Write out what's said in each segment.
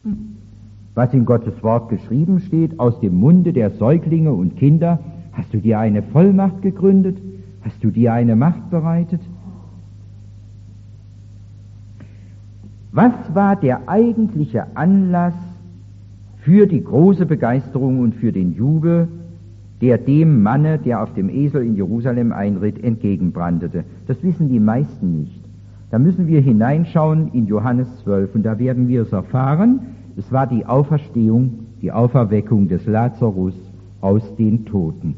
Was in Gottes Wort geschrieben steht, aus dem Munde der Säuglinge und Kinder, hast du dir eine Vollmacht gegründet? Hast du dir eine Macht bereitet? Was war der eigentliche Anlass für die große Begeisterung und für den Jubel, der dem Manne, der auf dem Esel in Jerusalem einritt, entgegenbrandete? Das wissen die meisten nicht. Da müssen wir hineinschauen in Johannes 12 und da werden wir es erfahren. Es war die Auferstehung, die Auferweckung des Lazarus aus den Toten.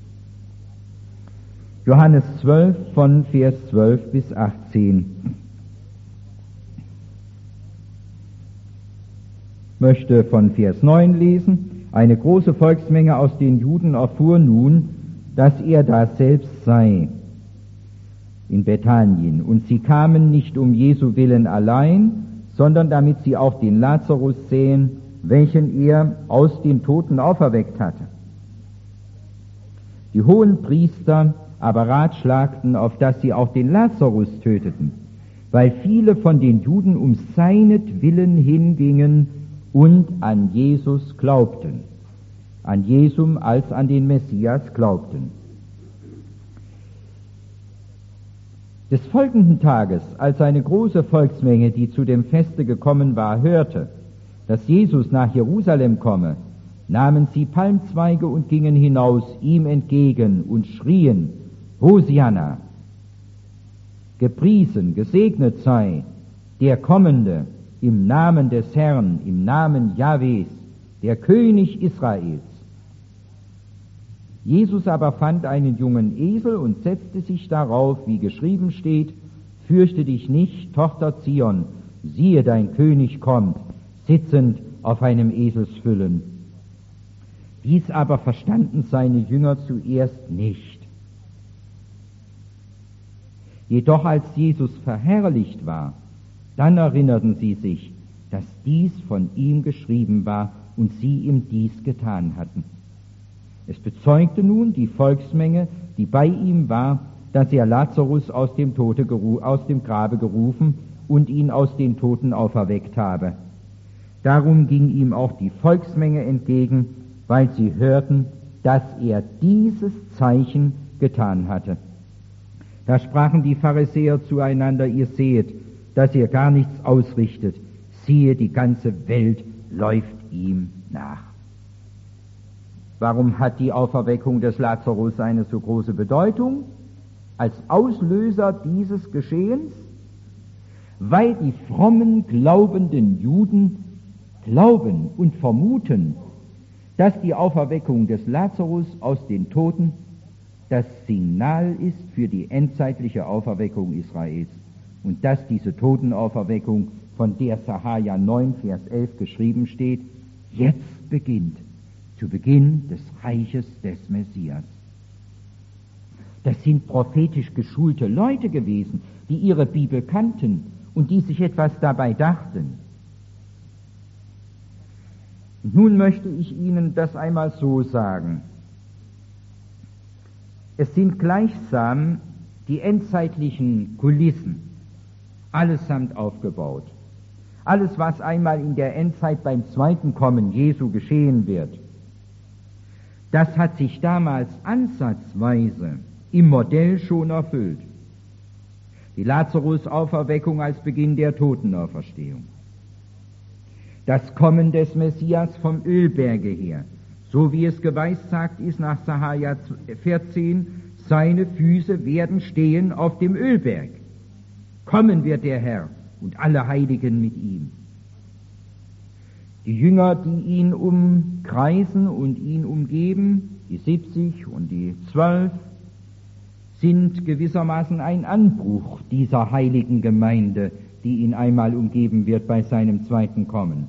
Johannes 12 von Vers 12 bis 18. Ich möchte von Vers 9 lesen. Eine große Volksmenge aus den Juden erfuhr nun, dass er da selbst sei, in Bethanien. Und sie kamen nicht um Jesu willen allein, sondern damit sie auch den Lazarus sehen, welchen er aus den Toten auferweckt hatte. Die Hohenpriester aber ratschlagten, auf dass sie auch den Lazarus töteten, weil viele von den Juden um seinetwillen hingingen und an Jesus glaubten, an Jesum als an den Messias glaubten. Des folgenden Tages, als eine große Volksmenge, die zu dem Feste gekommen war, hörte, dass Jesus nach Jerusalem komme, nahmen sie Palmzweige und gingen hinaus ihm entgegen und schrien: Hosianna! Gepriesen, gesegnet sei der Kommende im Namen des Herrn, im Namen Jahwes, der König Israels. Jesus aber fand einen jungen Esel und setzte sich darauf, wie geschrieben steht: Fürchte dich nicht, Tochter Zion, siehe, dein König kommt, sitzend auf einem Eselsfüllen. Dies aber verstanden seine Jünger zuerst nicht. Jedoch als Jesus verherrlicht war, dann erinnerten sie sich, dass dies von ihm geschrieben war und sie ihm dies getan hatten. Es bezeugte nun die Volksmenge, die bei ihm war, dass er Lazarus aus dem Grabe gerufen und ihn aus den Toten auferweckt habe. Darum ging ihm auch die Volksmenge entgegen, weil sie hörten, dass er dieses Zeichen getan hatte. Da sprachen die Pharisäer zueinander: Ihr sehet, dass ihr gar nichts ausrichtet. Siehe, die ganze Welt läuft ihm nach. Warum hat die Auferweckung des Lazarus eine so große Bedeutung als Auslöser dieses Geschehens? Weil die frommen, glaubenden Juden glauben und vermuten, dass die Auferweckung des Lazarus aus den Toten das Signal ist für die endzeitliche Auferweckung Israels und dass diese Totenauferweckung, von der Sacharja 9, Vers 11 geschrieben steht, jetzt beginnt, zu Beginn des Reiches des Messias. Das sind prophetisch geschulte Leute gewesen, die ihre Bibel kannten und die sich etwas dabei dachten. Und nun möchte ich Ihnen das einmal so sagen. Es sind gleichsam die endzeitlichen Kulissen allesamt aufgebaut. Alles, was einmal in der Endzeit beim zweiten Kommen Jesu geschehen wird, das hat sich damals ansatzweise im Modell schon erfüllt. Die Lazarus-Auferweckung als Beginn der Totenauferstehung. Das Kommen des Messias vom Ölberge her, so wie es geweissagt ist nach Sacharja 14, seine Füße werden stehen auf dem Ölberg. Kommen wird der Herr und alle Heiligen mit ihm. Die Jünger, die ihn umkreisen und ihn umgeben, die 70 und die 12, sind gewissermaßen ein Anbruch dieser heiligen Gemeinde, die ihn einmal umgeben wird bei seinem zweiten Kommen.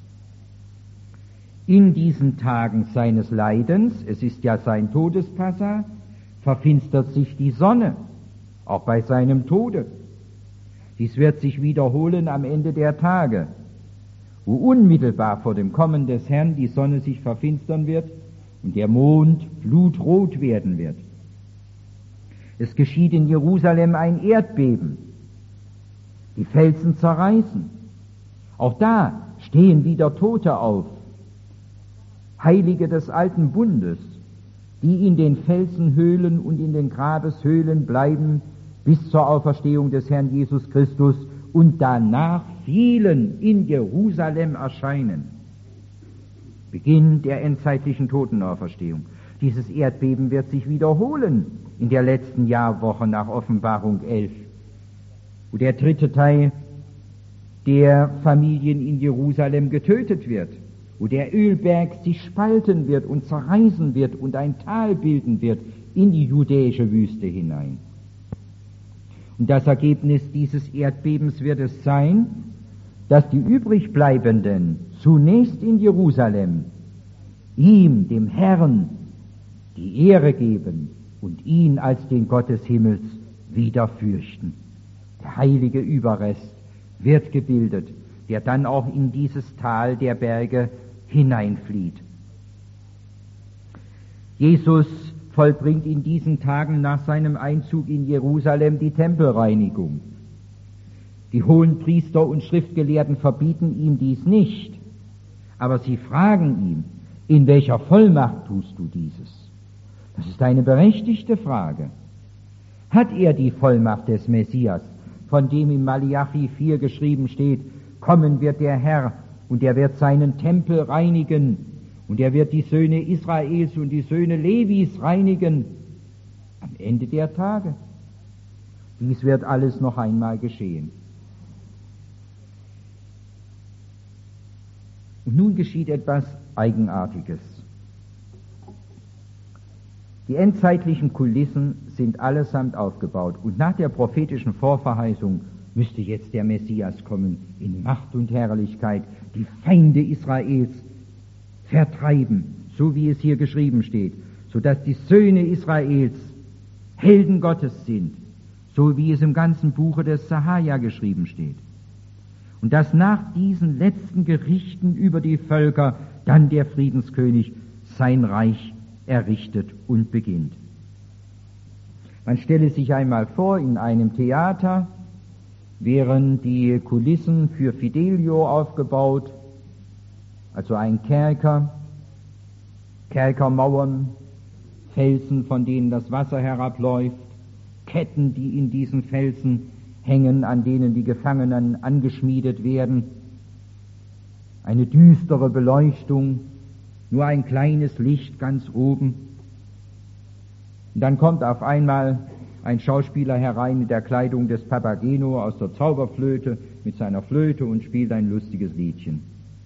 In diesen Tagen seines Leidens, es ist ja sein Todespassa, verfinstert sich die Sonne, auch bei seinem Tode. Dies wird sich wiederholen am Ende der Tage, wo unmittelbar vor dem Kommen des Herrn die Sonne sich verfinstern wird und der Mond blutrot werden wird. Es geschieht in Jerusalem ein Erdbeben, die Felsen zerreißen. Auch da stehen wieder Tote auf, Heilige des alten Bundes, die in den Felsenhöhlen und in den Grabeshöhlen bleiben bis zur Auferstehung des Herrn Jesus Christus und danach vielen in Jerusalem erscheinen. Beginn der endzeitlichen Totenauferstehung. Dieses Erdbeben wird sich wiederholen in der letzten Jahrwoche nach Offenbarung 11, wo der dritte Teil der Familien in Jerusalem getötet wird, wo der Ölberg sich spalten wird und zerreißen wird und ein Tal bilden wird in die judäische Wüste hinein. Und das Ergebnis dieses Erdbebens wird es sein, dass die übrigbleibenden zunächst in Jerusalem ihm, dem Herrn, die Ehre geben und ihn als den Gott des Himmels wieder fürchten. Der heilige Überrest wird gebildet, der dann auch in dieses Tal der Berge hineinflieht. Jesus vollbringt in diesen Tagen nach seinem Einzug in Jerusalem die Tempelreinigung. Die hohen Priester und Schriftgelehrten verbieten ihm dies nicht, aber sie fragen ihn, in welcher Vollmacht tust du dieses? Das ist eine berechtigte Frage. Hat er die Vollmacht des Messias, von dem in Malachi 4 geschrieben steht, kommen wird der Herr und er wird seinen Tempel reinigen und er wird die Söhne Israels und die Söhne Levis reinigen am Ende der Tage. Dies wird alles noch einmal geschehen. Und nun geschieht etwas Eigenartiges. Die endzeitlichen Kulissen sind allesamt aufgebaut und nach der prophetischen Vorverheißung müsste jetzt der Messias kommen, in Macht und Herrlichkeit, die Feinde Israels vertreiben, so wie es hier geschrieben steht, sodass die Söhne Israels Helden Gottes sind, so wie es im ganzen Buche des Sahaja geschrieben steht. Und dass nach diesen letzten Gerichten über die Völker dann der Friedenskönig sein Reich errichtet und beginnt. Man stelle sich einmal vor, in einem Theater wären die Kulissen für Fidelio aufgebaut, also ein Kerker, Kerkermauern, Felsen, von denen das Wasser herabläuft, Ketten, die in diesen Felsen hängen, an denen die Gefangenen angeschmiedet werden, eine düstere Beleuchtung, nur ein kleines Licht ganz oben. Und dann kommt auf einmal ein Schauspieler herein in der Kleidung des Papageno aus der Zauberflöte mit seiner Flöte und spielt ein lustiges Liedchen.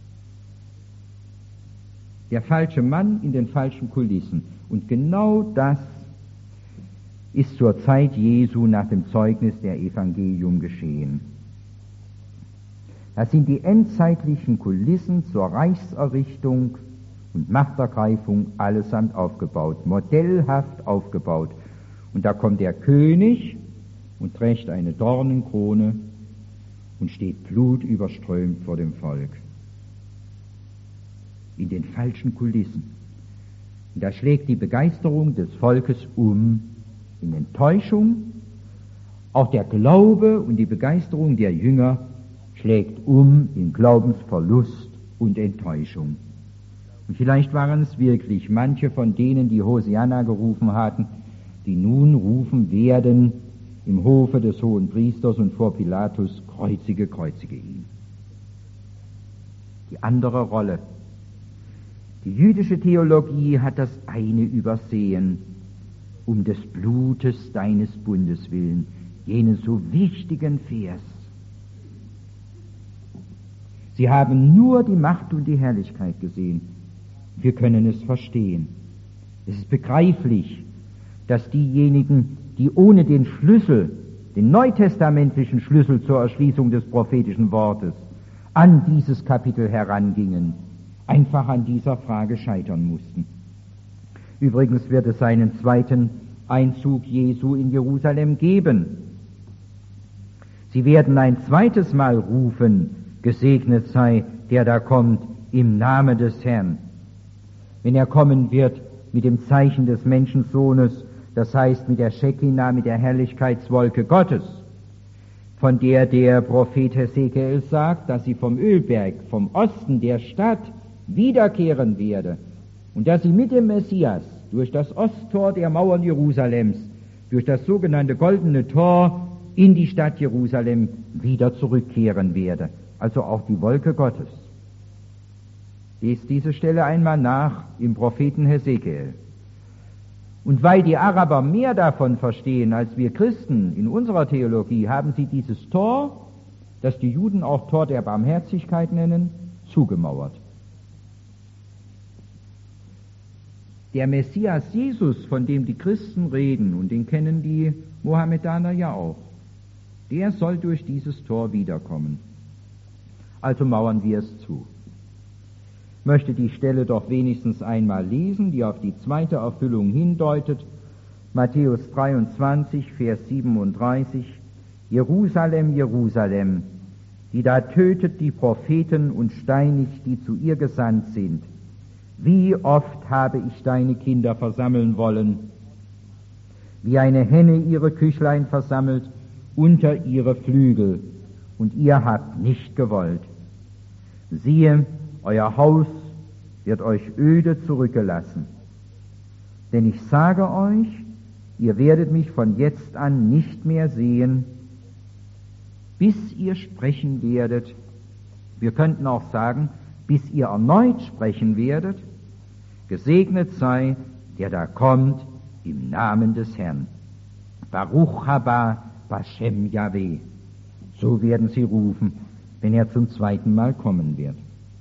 Der falsche Mann in den falschen Kulissen. Und genau das ist zur Zeit Jesu nach dem Zeugnis der Evangelium geschehen. Das sind die endzeitlichen Kulissen zur Reichserrichtung und Machtergreifung allesamt aufgebaut, modellhaft aufgebaut. Und da kommt der König und trägt eine Dornenkrone und steht blutüberströmt vor dem Volk. In den falschen Kulissen. Und da schlägt die Begeisterung des Volkes um in Enttäuschung. Auch der Glaube und die Begeisterung der Jünger schlägt um in Glaubensverlust und Enttäuschung. Und vielleicht waren es wirklich manche von denen, die Hosianna gerufen hatten, die nun rufen werden im Hofe des hohen Priesters und vor Pilatus, kreuzige, kreuzige ihn. Die andere Rolle. Die jüdische Theologie hat das eine übersehen, um des Blutes deines Bundes willen, jenen so wichtigen Vers. Sie haben nur die Macht und die Herrlichkeit gesehen. Wir können es verstehen. Es ist begreiflich, dass diejenigen, die ohne den Schlüssel, den neutestamentlichen Schlüssel zur Erschließung des prophetischen Wortes, an dieses Kapitel herangingen, einfach an dieser Frage scheitern mussten. Übrigens wird es einen zweiten Einzug Jesu in Jerusalem geben. Sie werden ein zweites Mal rufen, gesegnet sei, der da kommt, im Namen des Herrn. Wenn er kommen wird mit dem Zeichen des Menschensohnes, das heißt mit der Shekinah, mit der Herrlichkeitswolke Gottes, von der der Prophet Hesekiel sagt, dass sie vom Ölberg, vom Osten der Stadt wiederkehren werde und dass sie mit dem Messias durch das Osttor der Mauern Jerusalems, durch das sogenannte Goldene Tor in die Stadt Jerusalem wieder zurückkehren werde. Also auch die Wolke Gottes. Lest diese Stelle einmal nach im Propheten Hesekiel. Und weil die Araber mehr davon verstehen als wir Christen in unserer Theologie, haben sie dieses Tor, das die Juden auch Tor der Barmherzigkeit nennen, zugemauert. Der Messias Jesus, von dem die Christen reden, und den kennen die Mohammedaner ja auch, der soll durch dieses Tor wiederkommen. Also mauern wir es zu. Ich möchte die Stelle doch wenigstens einmal lesen, die auf die zweite Erfüllung hindeutet. Matthäus 23, Vers 37. Jerusalem, Jerusalem, die da tötet die Propheten und steinigt, die zu ihr gesandt sind. Wie oft habe ich deine Kinder versammeln wollen, wie eine Henne ihre Küchlein versammelt unter ihre Flügel, und ihr habt nicht gewollt. Siehe, euer Haus wird euch öde zurückgelassen. Denn ich sage euch, ihr werdet mich von jetzt an nicht mehr sehen, bis ihr sprechen werdet. Wir könnten auch sagen, bis ihr erneut sprechen werdet. Gesegnet sei, der da kommt im Namen des Herrn. Baruch haba Bashem Yahweh. So werden sie rufen, wenn er zum zweiten Mal kommen wird.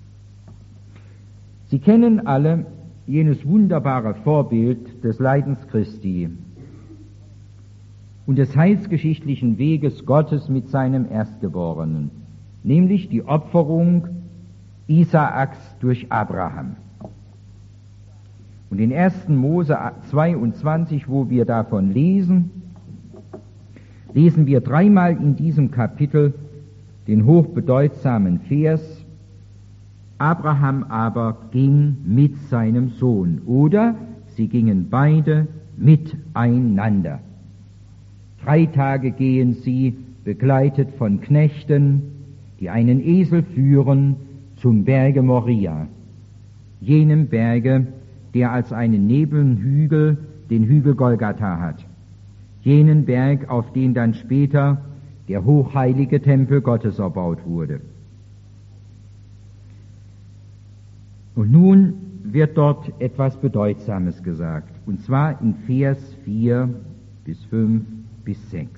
Sie kennen alle jenes wunderbare Vorbild des Leidens Christi und des heilsgeschichtlichen Weges Gottes mit seinem Erstgeborenen, nämlich die Opferung Isaaks durch Abraham. Und in 1. Mose 22, wo wir davon lesen, lesen wir dreimal in diesem Kapitel den hochbedeutsamen Vers: Abraham aber ging mit seinem Sohn, oder sie gingen beide miteinander. 3 Tage gehen sie, begleitet von Knechten, die einen Esel führen, zum Berge Moria, jenem Berge, der als einen Nebenhügel den Hügel Golgatha hat, jenen Berg, auf den dann später der hochheilige Tempel Gottes erbaut wurde. Und nun wird dort etwas Bedeutsames gesagt, und zwar in Vers 4 bis 5 bis 6.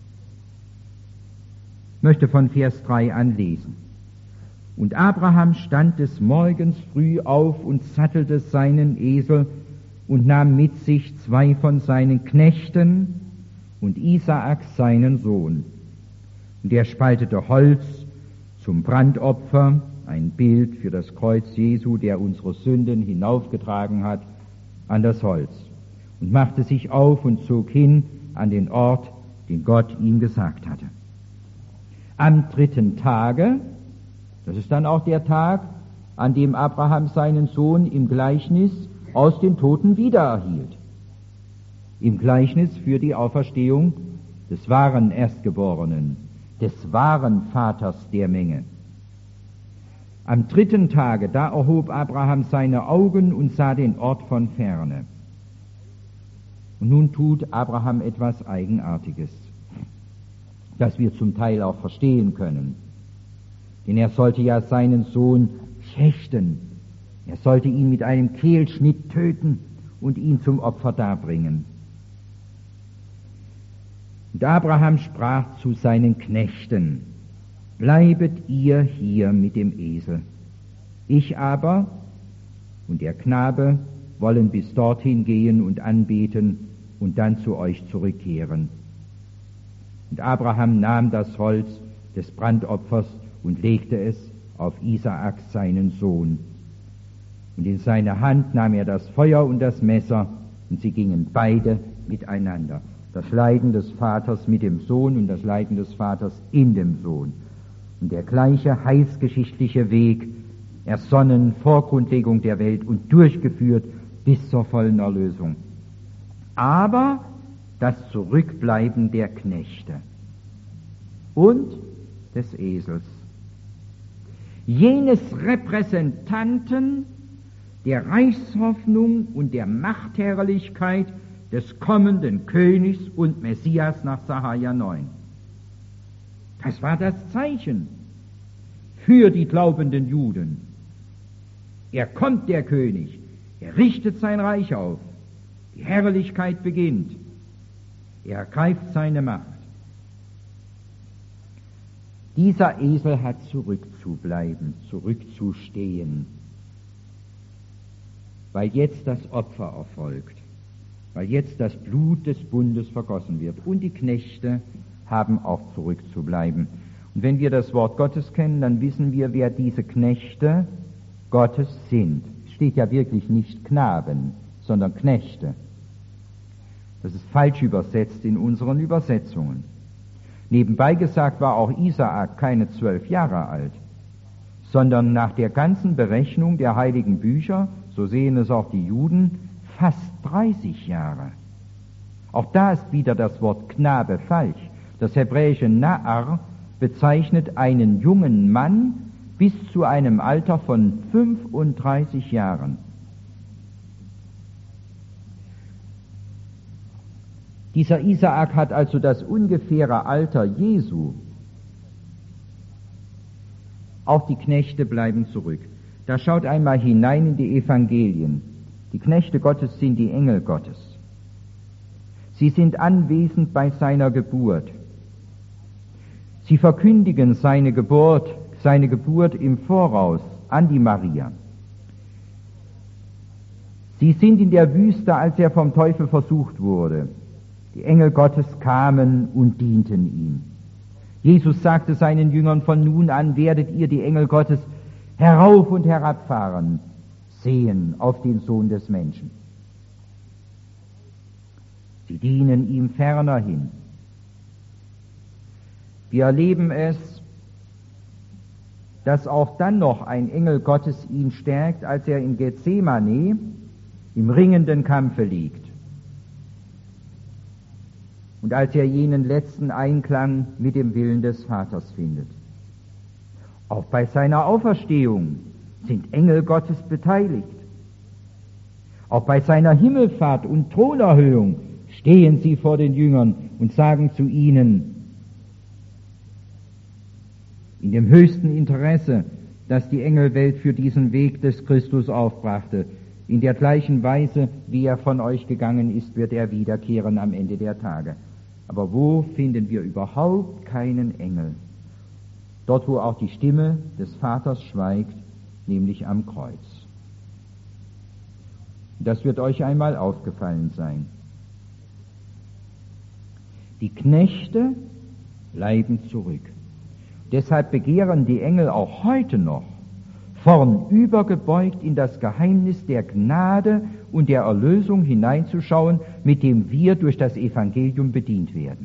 Ich möchte von Vers 3 anlesen. Und Abraham stand des Morgens früh auf und sattelte seinen Esel und nahm mit sich 2 von seinen Knechten und Isaak seinen Sohn. Und er spaltete Holz zum Brandopfer, ein Bild für das Kreuz Jesu, der unsere Sünden hinaufgetragen hat, an das Holz, und machte sich auf und zog hin an den Ort, den Gott ihm gesagt hatte. Am 3. Tage, das ist dann auch der Tag, an dem Abraham seinen Sohn im Gleichnis aus den Toten wiedererhielt. Im Gleichnis für die Auferstehung des wahren Erstgeborenen, des wahren Vaters der Menge. Am 3. Tage, da erhob Abraham seine Augen und sah den Ort von ferne. Und nun tut Abraham etwas Eigenartiges, das wir zum Teil auch verstehen können. Denn er sollte ja seinen Sohn schächten. Er sollte ihn mit einem Kehlschnitt töten und ihn zum Opfer darbringen. Und Abraham sprach zu seinen Knechten: Bleibet ihr hier mit dem Esel. Ich aber und der Knabe wollen bis dorthin gehen und anbeten und dann zu euch zurückkehren. Und Abraham nahm das Holz des Brandopfers und legte es auf Isaak, seinen Sohn. Und in seine Hand nahm er das Feuer und das Messer, und sie gingen beide miteinander. Das Leiden des Vaters mit dem Sohn und das Leiden des Vaters in dem Sohn. Und der gleiche heilsgeschichtliche Weg, ersonnen vor Grundlegung der Welt und durchgeführt bis zur vollen Erlösung. Aber das Zurückbleiben der Knechte. und des Esels. Jenes Repräsentanten der Reichshoffnung und der Machtherrlichkeit des kommenden Königs und Messias nach Sacharja 9. Das war das Zeichen für die glaubenden Juden. Er kommt, der König, er richtet sein Reich auf, die Herrlichkeit beginnt, er ergreift seine Macht. Dieser Esel hat zurückzubleiben, zurückzustehen, weil jetzt das Opfer erfolgt, weil jetzt das Blut des Bundes vergossen wird. Und die Knechte haben auch zurückzubleiben. Und wenn wir das Wort Gottes kennen, dann wissen wir, wer diese Knechte Gottes sind. Es steht ja wirklich nicht Knaben, sondern Knechte. Das ist falsch übersetzt in unseren Übersetzungen. Nebenbei gesagt war auch Isaak keine 12 Jahre alt, sondern nach der ganzen Berechnung der heiligen Bücher, so sehen es auch die Juden, fast 30 Jahre. Auch da ist wieder das Wort Knabe falsch. Das hebräische Na'ar bezeichnet einen jungen Mann bis zu einem Alter von 35 Jahren. Dieser Isaak hat also das ungefähre Alter Jesu. Auch die Knechte bleiben zurück. Da schaut einmal hinein in die Evangelien. Die Knechte Gottes sind die Engel Gottes. Sie sind anwesend bei seiner Geburt. Sie verkündigen seine Geburt im Voraus an die Maria. Sie sind in der Wüste, als er vom Teufel versucht wurde. Die Engel Gottes kamen und dienten ihm. Jesus sagte seinen Jüngern, von nun an werdet ihr die Engel Gottes herauf und herabfahren sehen auf den Sohn des Menschen. Sie dienen ihm ferner hin. Wir erleben es, dass auch dann noch ein Engel Gottes ihn stärkt, als er in Gethsemane im ringenden Kampfe liegt. Und als er jenen letzten Einklang mit dem Willen des Vaters findet. Auch bei seiner Auferstehung sind Engel Gottes beteiligt. Auch bei seiner Himmelfahrt und Thronerhöhung stehen sie vor den Jüngern und sagen zu ihnen, in dem höchsten Interesse, das die Engelwelt für diesen Weg des Christus aufbrachte, in der gleichen Weise, wie er von euch gegangen ist, wird er wiederkehren am Ende der Tage. Aber wo finden wir überhaupt keinen Engel? Dort, wo auch die Stimme des Vaters schweigt, nämlich am Kreuz. Das wird euch einmal aufgefallen sein. Die Knechte bleiben zurück. Deshalb begehren die Engel auch heute noch, vornübergebeugt in das Geheimnis der Gnade und der Erlösung hineinzuschauen, mit dem wir durch das Evangelium bedient werden.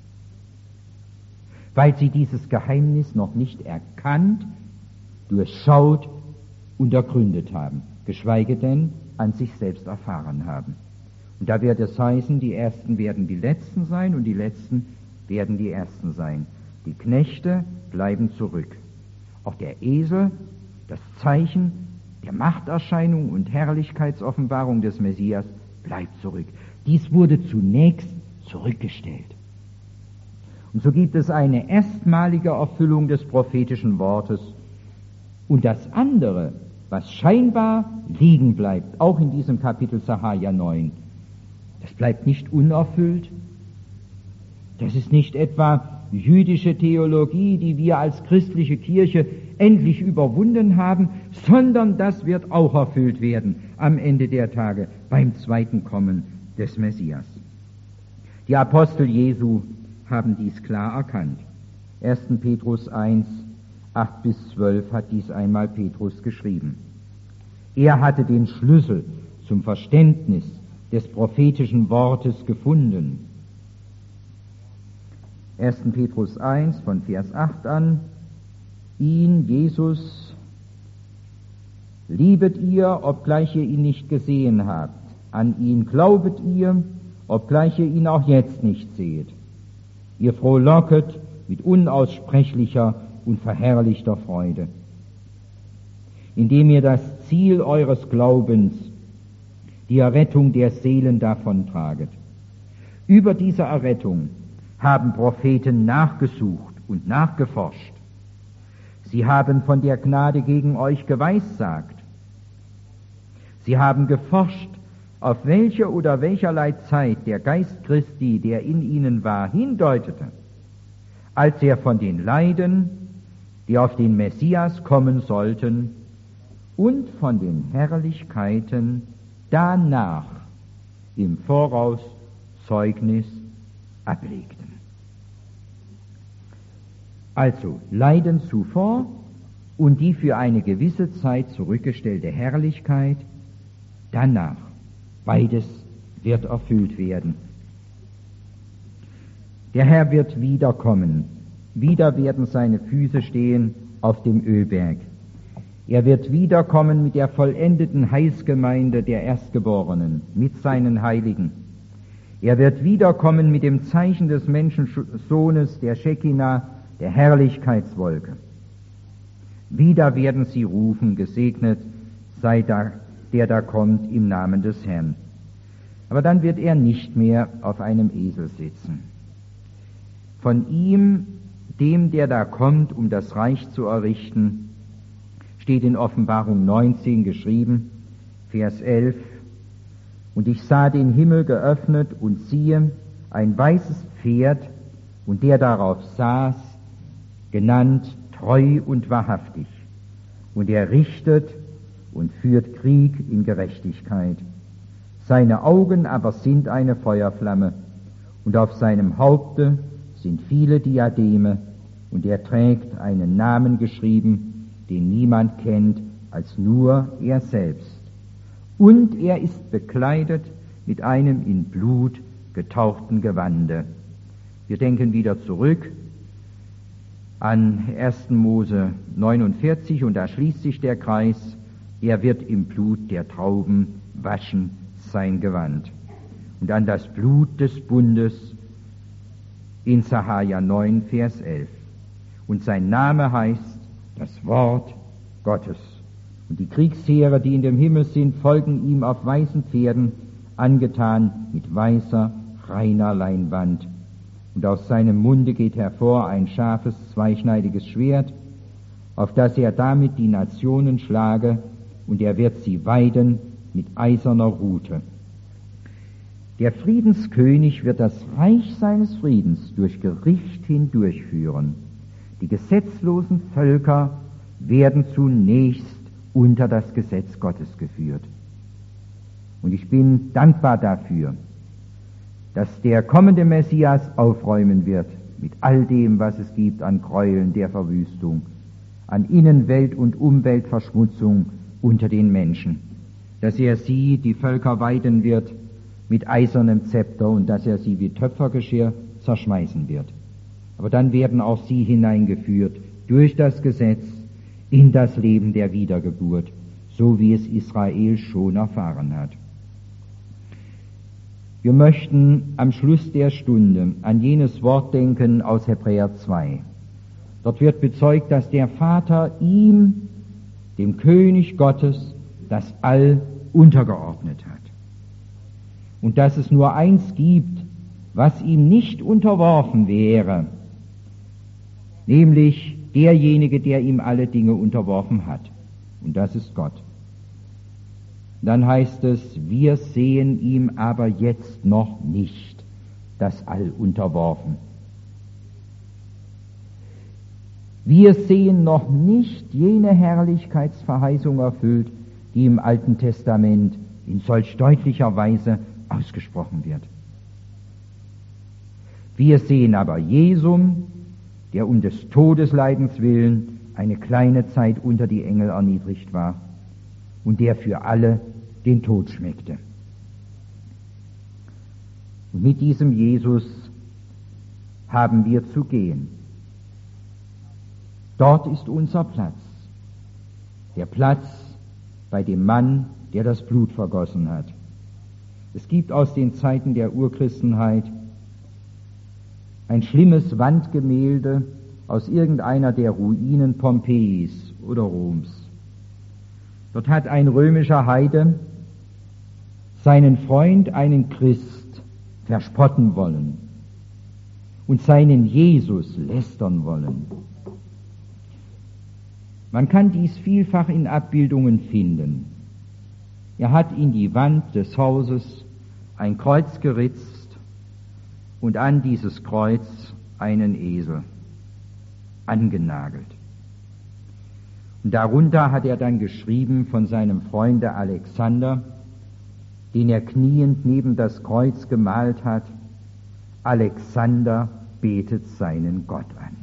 Weil sie dieses Geheimnis noch nicht erkannt, durchschaut und ergründet haben, geschweige denn an sich selbst erfahren haben. Und da wird es heißen, die Ersten werden die Letzten sein und die Letzten werden die Ersten sein. Die Knechte bleiben zurück. Auch der Esel, das Zeichen der Machterscheinung und Herrlichkeitsoffenbarung des Messias, bleibt zurück. Dies wurde zunächst zurückgestellt. Und so gibt es eine erstmalige Erfüllung des prophetischen Wortes. Und das andere, was scheinbar liegen bleibt, auch in diesem Kapitel Sacharja 9, das bleibt nicht unerfüllt. Das ist nicht etwa jüdische Theologie, die wir als christliche Kirche endlich überwunden haben, sondern das wird auch erfüllt werden am Ende der Tage beim zweiten Kommen des Messias. Die Apostel Jesu haben dies klar erkannt. 1. Petrus 1, 8-12 hat dies einmal Petrus geschrieben. Er hatte den Schlüssel zum Verständnis des prophetischen Wortes gefunden. 1. Petrus 1 von Vers 8 an, ihn, Jesus, liebet ihr, obgleich ihr ihn nicht gesehen habt. An ihn glaubet ihr, obgleich ihr ihn auch jetzt nicht seht. Ihr frohlocket mit unaussprechlicher und verherrlichter Freude, indem ihr das Ziel eures Glaubens, die Errettung der Seelen, davontraget. Über diese Errettung haben Propheten nachgesucht und nachgeforscht. Sie haben von der Gnade gegen euch geweissagt. Sie haben geforscht, auf welche oder welcherlei Zeit der Geist Christi, der in ihnen war, hindeutete, als er von den Leiden, die auf den Messias kommen sollten, und von den Herrlichkeiten danach im Voraus Zeugnis ablegten. Also Leiden zuvor und die für eine gewisse Zeit zurückgestellte Herrlichkeit danach. Beides wird erfüllt werden. Der Herr wird wiederkommen. Wieder werden seine Füße stehen auf dem Ölberg. Er wird wiederkommen mit der vollendeten Heilsgemeinde der Erstgeborenen, mit seinen Heiligen. Er wird wiederkommen mit dem Zeichen des Menschensohnes, der Shekinah, der Herrlichkeitswolke. Wieder werden sie rufen, gesegnet sei der da kommt im Namen des Herrn. Aber dann wird er nicht mehr auf einem Esel sitzen. Von ihm, dem, der da kommt, um das Reich zu errichten, steht in Offenbarung 19 geschrieben, Vers 11, und ich sah den Himmel geöffnet und siehe, ein weißes Pferd, und der darauf saß, genannt treu und wahrhaftig, und er richtet und führt Krieg in Gerechtigkeit. Seine Augen aber sind eine Feuerflamme, und auf seinem Haupte sind viele Diademe, und er trägt einen Namen geschrieben, den niemand kennt, als nur er selbst. Und er ist bekleidet mit einem in Blut getauchten Gewande. Wir denken wieder zurück an 1. Mose 49, und da schließt sich der Kreis. Er wird im Blut der Trauben waschen sein Gewand. Und an das Blut des Bundes in Sacharja 9, Vers 11. Und sein Name heißt das Wort Gottes. Und die Kriegsheere, die in dem Himmel sind, folgen ihm auf weißen Pferden, angetan mit weißer, reiner Leinwand. Und aus seinem Munde geht hervor ein scharfes, zweischneidiges Schwert, auf das er damit die Nationen schlage, und er wird sie weiden mit eiserner Rute. Der Friedenskönig wird das Reich seines Friedens durch Gericht hindurchführen. Die gesetzlosen Völker werden zunächst unter das Gesetz Gottes geführt. Und ich bin dankbar dafür, dass der kommende Messias aufräumen wird mit all dem, was es gibt an Gräueln der Verwüstung, an Innenwelt- und Umweltverschmutzung unter den Menschen, dass er sie, die Völker, weiden wird mit eisernem Zepter und dass er sie wie Töpfergeschirr zerschmeißen wird. Aber dann werden auch sie hineingeführt durch das Gesetz in das Leben der Wiedergeburt, so wie es Israel schon erfahren hat. Wir möchten am Schluss der Stunde an jenes Wort denken aus Hebräer 2. Dort wird bezeugt, dass der Vater ihm, dem König Gottes, das All untergeordnet hat. Und dass es nur eins gibt, was ihm nicht unterworfen wäre, nämlich derjenige, der ihm alle Dinge unterworfen hat. Und das ist Gott. Dann heißt es, wir sehen ihm aber jetzt noch nicht das All unterworfen. Wir sehen noch nicht jene Herrlichkeitsverheißung erfüllt, die im Alten Testament in solch deutlicher Weise ausgesprochen wird. Wir sehen aber Jesum, der um des Todesleidens willen eine kleine Zeit unter die Engel erniedrigt war und der für alle den Tod schmeckte. Und mit diesem Jesus haben wir zu gehen. Dort ist unser Platz, der Platz bei dem Mann, der das Blut vergossen hat. Es gibt aus den Zeiten der Urchristenheit ein schlimmes Wandgemälde aus irgendeiner der Ruinen Pompeis oder Roms. Dort hat ein römischer Heide seinen Freund, einen Christ, verspotten wollen und seinen Jesus lästern wollen. Man kann dies vielfach in Abbildungen finden. Er hat in die Wand des Hauses ein Kreuz geritzt und an dieses Kreuz einen Esel angenagelt. Und darunter hat er dann geschrieben von seinem Freunde Alexander, den er kniend neben das Kreuz gemalt hat: Alexander betet seinen Gott an.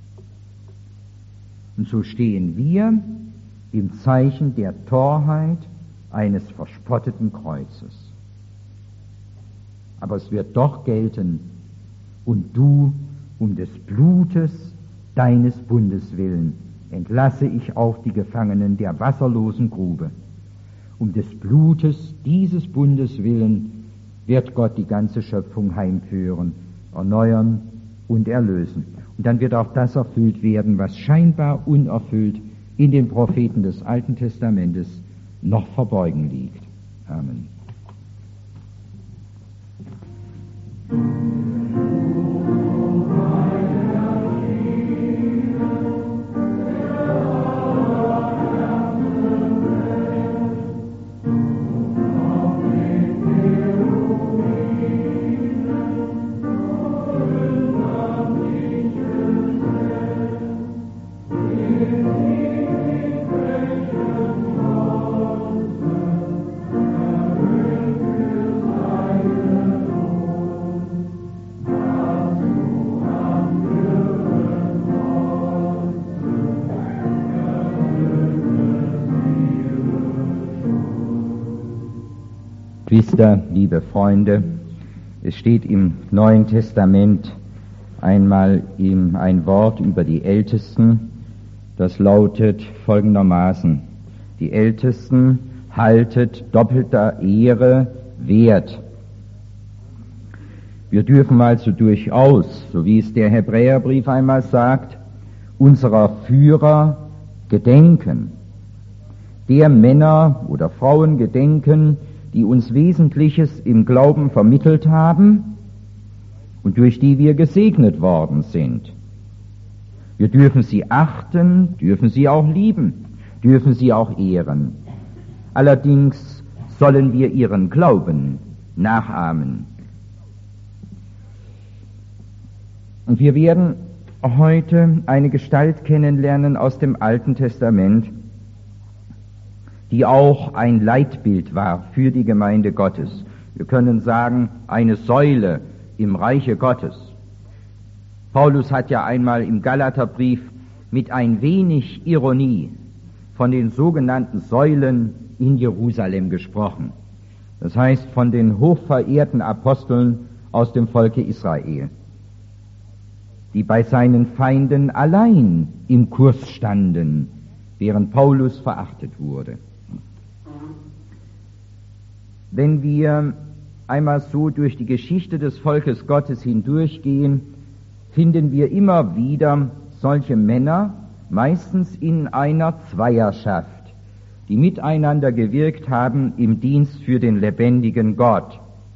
Und so stehen wir im Zeichen der Torheit eines verspotteten Kreuzes. Aber es wird doch gelten: und du, um des Blutes deines Bundes willen, entlasse ich auch die Gefangenen der wasserlosen Grube. Um des Blutes dieses Bundes willen wird Gott die ganze Schöpfung heimführen, erneuern und erlösen. Und dann wird auch das erfüllt werden, was scheinbar unerfüllt in den Propheten des Alten Testamentes noch verborgen liegt. Amen. Geschwister, liebe Freunde, es steht im Neuen Testament einmal ein Wort über die Ältesten, das lautet folgendermaßen: Die Ältesten haltet doppelter Ehre wert. Wir dürfen also durchaus, so wie es der Hebräerbrief einmal sagt, unserer Führer gedenken, der Männer oder Frauen gedenken, die uns Wesentliches im Glauben vermittelt haben und durch die wir gesegnet worden sind. Wir dürfen sie achten, dürfen sie auch lieben, dürfen sie auch ehren. Allerdings sollen wir ihren Glauben nachahmen. Und wir werden heute eine Gestalt kennenlernen aus dem Alten Testament, die auch ein Leitbild war für die Gemeinde Gottes. Wir können sagen, eine Säule im Reiche Gottes. Paulus hat ja einmal im Galaterbrief mit ein wenig Ironie von den sogenannten Säulen in Jerusalem gesprochen. Das heißt von den hochverehrten Aposteln aus dem Volke Israel, die bei seinen Feinden allein im Kurs standen, während Paulus verachtet wurde. Wenn wir einmal so durch die Geschichte des Volkes Gottes hindurchgehen, finden wir immer wieder solche Männer, meistens in einer Zweierschaft, die miteinander gewirkt haben im Dienst für den lebendigen Gott.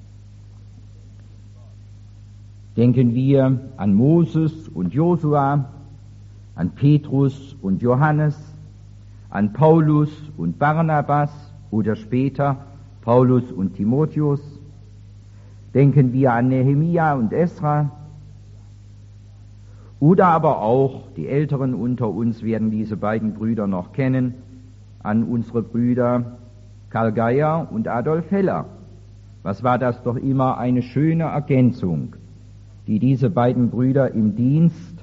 Denken wir an Moses und Josua, an Petrus und Johannes, an Paulus und Barnabas oder später Paulus und Timotheus. Denken wir an Nehemia und Esra. Oder aber auch, die Älteren unter uns werden diese beiden Brüder noch kennen, an unsere Brüder Karl Geier und Adolf Heller. Was war das doch immer eine schöne Ergänzung, die diese beiden Brüder im Dienst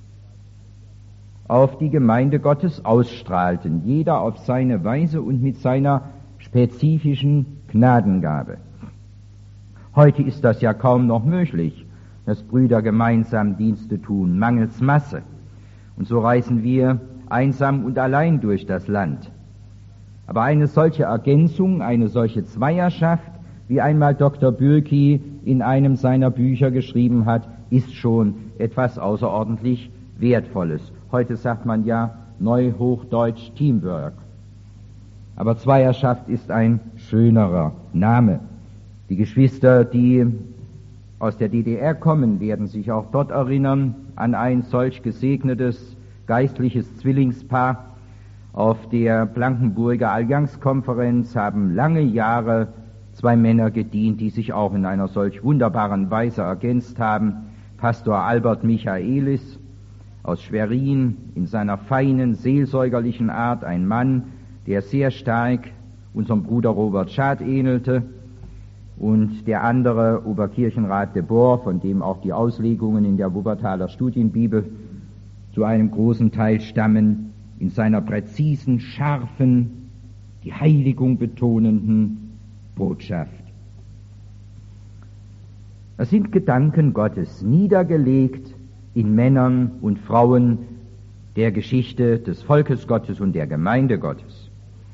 auf die Gemeinde Gottes ausstrahlten, jeder auf seine Weise und mit seiner spezifischen Gnadengabe. Heute ist das ja kaum noch möglich, dass Brüder gemeinsam Dienste tun, mangels Masse. Und so reisen wir einsam und allein durch das Land. Aber eine solche Ergänzung, eine solche Zweierschaft, wie einmal Dr. Bürki in einem seiner Bücher geschrieben hat, ist schon etwas außerordentlich Wertvolles. Heute sagt man ja neuhochdeutsch Teamwork. Aber Zweierschaft ist ein schönerer Name. Die Geschwister, die aus der DDR kommen, werden sich auch dort erinnern an ein solch gesegnetes geistliches Zwillingspaar. Auf der Blankenburger Allianzkonferenz haben lange Jahre zwei Männer gedient, die sich auch in einer solch wunderbaren Weise ergänzt haben. Pastor Albert Michaelis aus Schwerin, in seiner feinen, seelsorgerlichen Art ein Mann, der sehr stark unserem Bruder Robert Schad ähnelte, und der andere Oberkirchenrat de Boer, von dem auch die Auslegungen in der Wuppertaler Studienbibel zu einem großen Teil stammen, in seiner präzisen, scharfen, die Heiligung betonenden Botschaft. Das sind Gedanken Gottes, niedergelegt in Männern und Frauen der Geschichte des Volkes Gottes und der Gemeinde Gottes.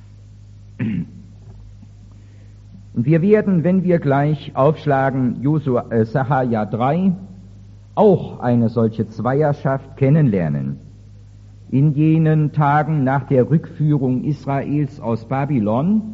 Und wir werden, wenn wir gleich aufschlagen, Sacharja 3, auch eine solche Zweierschaft kennenlernen. In jenen Tagen nach der Rückführung Israels aus Babylon,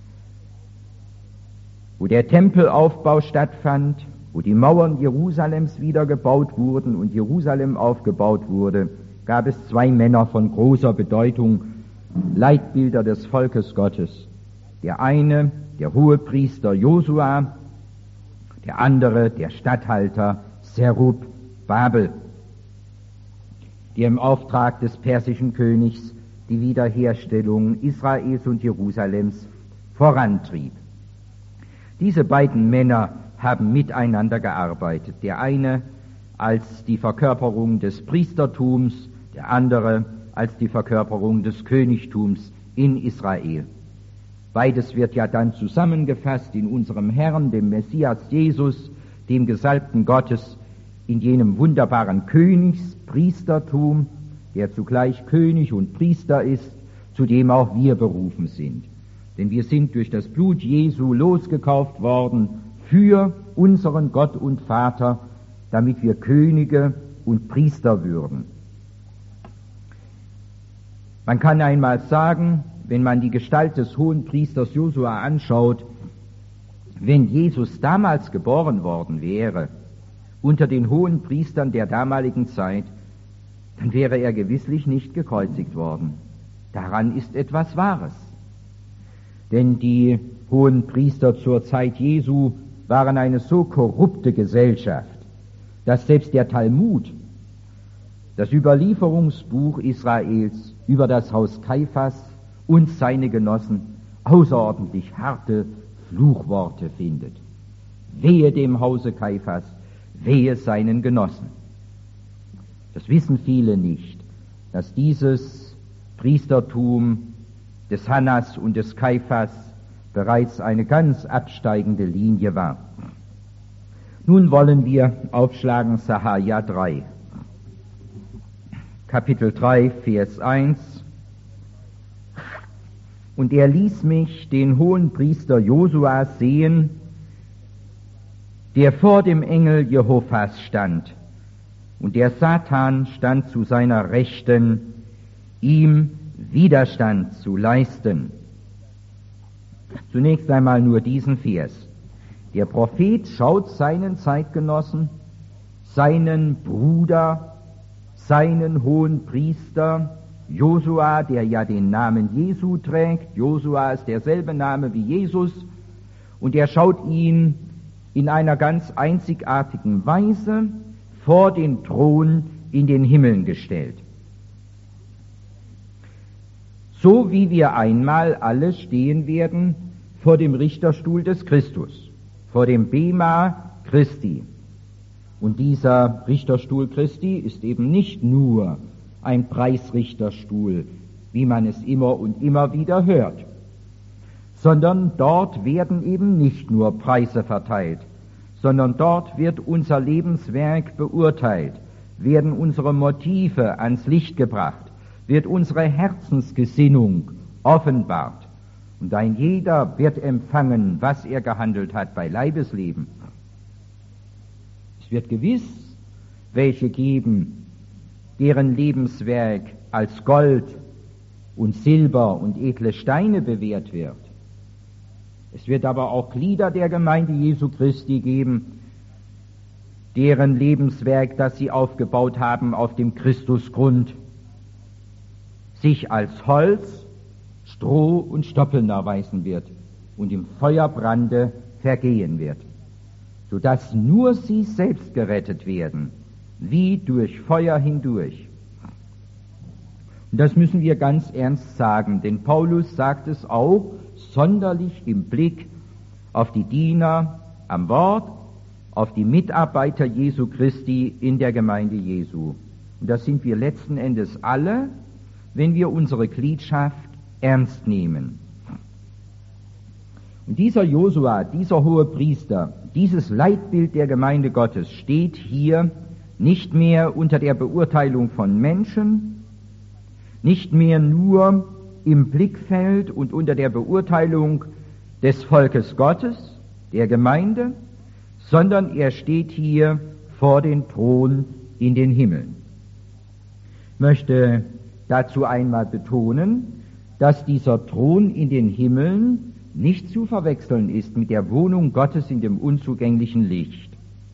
wo der Tempelaufbau stattfand, wo die Mauern Jerusalems wieder gebaut wurden und Jerusalem aufgebaut wurde, gab es zwei Männer von großer Bedeutung, Leitbilder des Volkes Gottes. Der eine, der Hohepriester Josua, der andere, der Statthalter Zerub-Babel, der im Auftrag des persischen Königs die Wiederherstellung Israels und Jerusalems vorantrieb. Diese beiden Männer haben miteinander gearbeitet. Der eine als die Verkörperung des Priestertums, der andere als die Verkörperung des Königtums in Israel. Beides wird ja dann zusammengefasst in unserem Herrn, dem Messias Jesus, dem Gesalbten Gottes, in jenem wunderbaren Königspriestertum, der zugleich König und Priester ist, zu dem auch wir berufen sind. Denn wir sind durch das Blut Jesu losgekauft worden für unseren Gott und Vater, damit wir Könige und Priester würden. Man kann einmal sagen, wenn man die Gestalt des Hohenpriesters Josua anschaut, wenn Jesus damals geboren worden wäre, unter den Hohenpriestern der damaligen Zeit, dann wäre er gewisslich nicht gekreuzigt worden. Daran ist etwas Wahres. Denn die Hohenpriester zur Zeit Jesu waren eine so korrupte Gesellschaft, dass selbst der Talmud, das Überlieferungsbuch Israels über das Haus Kaiphas und seine Genossen, außerordentlich harte Fluchworte findet. Wehe dem Hause Kaiphas, wehe seinen Genossen. Das wissen viele nicht, dass dieses Priestertum des Hannas und des Kaiphas bereits eine ganz absteigende Linie war. Nun wollen wir aufschlagen Sacharja 3. Kapitel 3, Vers 1. Und er ließ mich den Hohenpriester Josua sehen, der vor dem Engel Jehovas stand, und der Satan stand zu seiner Rechten, ihm Widerstand zu leisten. Zunächst einmal nur diesen Vers. Der Prophet schaut seinen Zeitgenossen, seinen Bruder, seinen Hohenpriester Josua, der ja den Namen Jesu trägt. Josua ist derselbe Name wie Jesus, und er schaut ihn in einer ganz einzigartigen Weise vor den Thron in den Himmeln gestellt. So wie wir einmal alle stehen werden vor dem Richterstuhl des Christus, vor dem Bema Christi. Und dieser Richterstuhl Christi ist eben nicht nur ein Preisrichterstuhl, wie man es immer und immer wieder hört, sondern dort werden eben nicht nur Preise verteilt, sondern dort wird unser Lebenswerk beurteilt, werden unsere Motive ans Licht gebracht, wird unsere Herzensgesinnung offenbart. Und ein jeder wird empfangen, was er gehandelt hat bei Leibesleben. Es wird gewiss welche geben, deren Lebenswerk als Gold und Silber und edle Steine bewährt wird. Es wird aber auch Glieder der Gemeinde Jesu Christi geben, deren Lebenswerk, das sie aufgebaut haben auf dem Christusgrund, sich als Holz, Stroh und Stoppeln erweisen wird und im Feuerbrande vergehen wird, sodass nur sie selbst gerettet werden, wie durch Feuer hindurch. Und das müssen wir ganz ernst sagen, denn Paulus sagt es auch sonderlich im Blick auf die Diener am Wort, auf die Mitarbeiter Jesu Christi in der Gemeinde Jesu. Und das sind wir letzten Endes alle, wenn wir unsere Gliedschaft ernst nehmen. Und dieser Josua, dieser hohe Priester, dieses Leitbild der Gemeinde Gottes steht hier nicht mehr unter der Beurteilung von Menschen, nicht mehr nur im Blickfeld und unter der Beurteilung des Volkes Gottes, der Gemeinde, sondern er steht hier vor den Thron in den Himmeln. Ich möchte dazu einmal betonen, dass dieser Thron in den Himmeln nicht zu verwechseln ist mit der Wohnung Gottes in dem unzugänglichen Licht.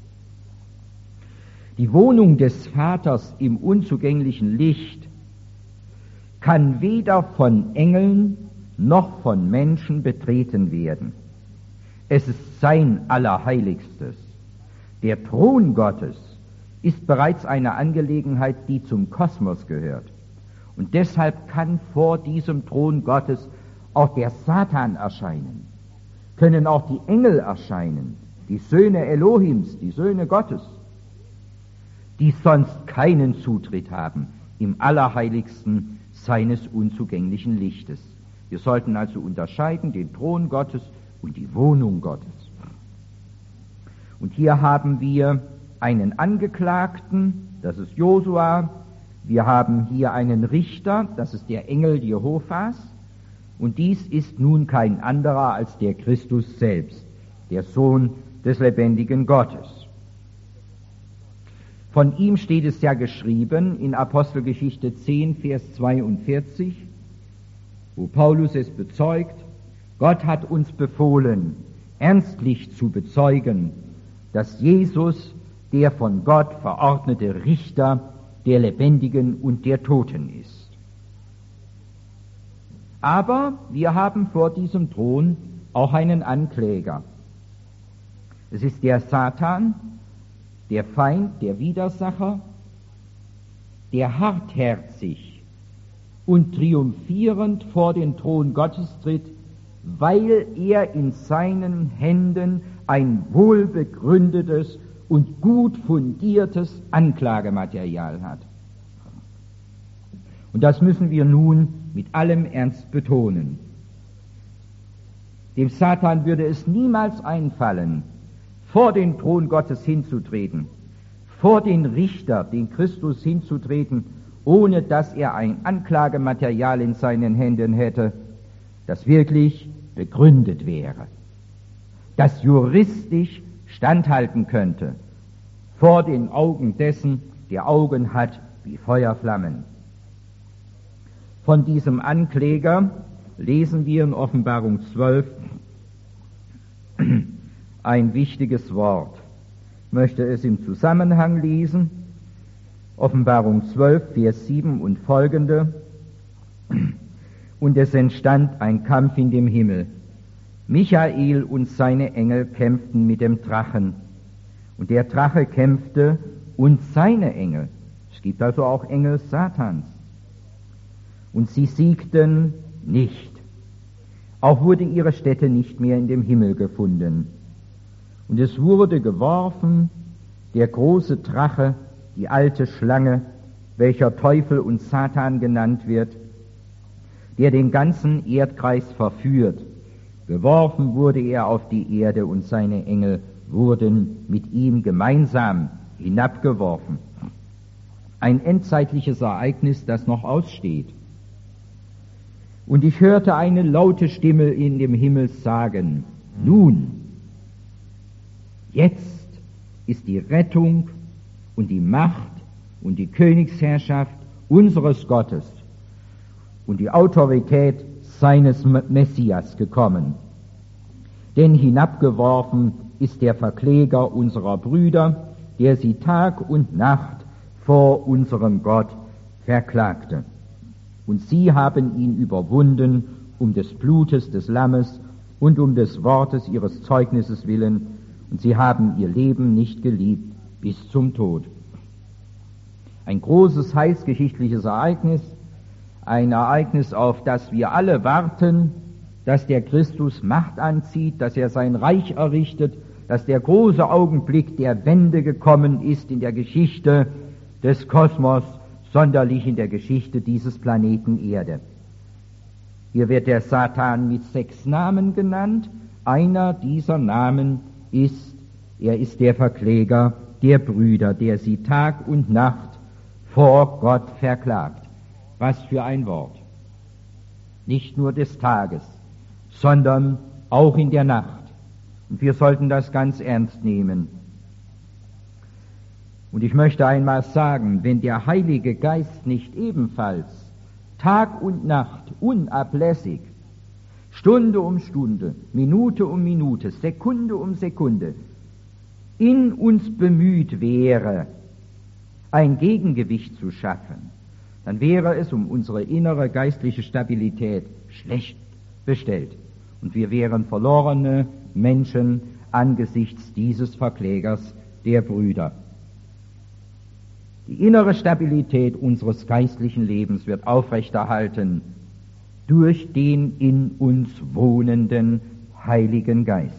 Die Wohnung des Vaters im unzugänglichen Licht kann weder von Engeln noch von Menschen betreten werden. Es ist sein Allerheiligstes. Der Thron Gottes ist bereits eine Angelegenheit, die zum Kosmos gehört. Und deshalb kann vor diesem Thron Gottes auch der Satan erscheinen, können auch die Engel erscheinen, die Söhne Elohims, die Söhne Gottes, die sonst keinen Zutritt haben im Allerheiligsten seines unzugänglichen Lichtes. Wir sollten also unterscheiden den Thron Gottes und die Wohnung Gottes. Und hier haben wir einen Angeklagten, das ist Josua. Wir haben hier einen Richter, das ist der Engel Jehovas. Und dies ist nun kein anderer als der Christus selbst, der Sohn des lebendigen Gottes. Von ihm steht es ja geschrieben in Apostelgeschichte 10, Vers 42, wo Paulus es bezeugt: Gott hat uns befohlen, ernstlich zu bezeugen, dass Jesus der von Gott verordnete Richter der Lebendigen und der Toten ist. Aber wir haben vor diesem Thron auch einen Ankläger. Es ist der Satan, der Feind, der Widersacher, der hartherzig und triumphierend vor den Thron Gottes tritt, weil er in seinen Händen ein wohlbegründetes und gut fundiertes Anklagematerial hat. Und das müssen wir nun mit allem Ernst betonen. Dem Satan würde es niemals einfallen, vor den Thron Gottes hinzutreten, vor den Richter, den Christus hinzutreten, ohne dass er ein Anklagematerial in seinen Händen hätte, das wirklich begründet wäre, das juristisch standhalten könnte vor den Augen dessen, der Augen hat wie Feuerflammen. Von diesem Ankläger lesen wir in Offenbarung 12 ein wichtiges Wort. Ich möchte es im Zusammenhang lesen. Offenbarung 12, Vers 7 und folgende. Und es entstand ein Kampf in dem Himmel. Michael und seine Engel kämpften mit dem Drachen. Und der Drache kämpfte und seine Engel. Es gibt also auch Engel Satans. Und sie siegten nicht. Auch wurde ihre Stätte nicht mehr in dem Himmel gefunden. Und es wurde geworfen, der große Drache, die alte Schlange, welcher Teufel und Satan genannt wird, der den ganzen Erdkreis verführt. Geworfen wurde er auf die Erde und seine Engel wurden mit ihm gemeinsam hinabgeworfen. Ein endzeitliches Ereignis, das noch aussteht. Und ich hörte eine laute Stimme in dem Himmel sagen: Nun, jetzt ist die Rettung und die Macht und die Königsherrschaft unseres Gottes und die Autorität seines Messias gekommen. Denn hinabgeworfen ist der Verkläger unserer Brüder, der sie Tag und Nacht vor unserem Gott verklagte. Und sie haben ihn überwunden um des Blutes des Lammes und um des Wortes ihres Zeugnisses willen, und sie haben ihr Leben nicht geliebt bis zum Tod. Ein großes heilsgeschichtliches Ereignis, ein Ereignis, auf das wir alle warten, dass der Christus Macht anzieht, dass er sein Reich errichtet, dass der große Augenblick der Wende gekommen ist in der Geschichte des Kosmos, sonderlich in der Geschichte dieses Planeten Erde. Hier wird der Satan mit 6 Namen genannt. Einer dieser Namen ist, er ist der Verkläger der Brüder, der sie Tag und Nacht vor Gott verklagt. Was für ein Wort! Nicht nur des Tages, sondern auch in der Nacht. Und wir sollten das ganz ernst nehmen. Und ich möchte einmal sagen, wenn der Heilige Geist nicht ebenfalls Tag und Nacht unablässig, Stunde um Stunde, Minute um Minute, Sekunde um Sekunde in uns bemüht wäre, ein Gegengewicht zu schaffen, dann wäre es um unsere innere geistliche Stabilität schlecht bestellt. Und wir wären verlorene Menschen angesichts dieses Verklägers der Brüder. Die innere Stabilität unseres geistlichen Lebens wird aufrechterhalten durch den in uns wohnenden Heiligen Geist.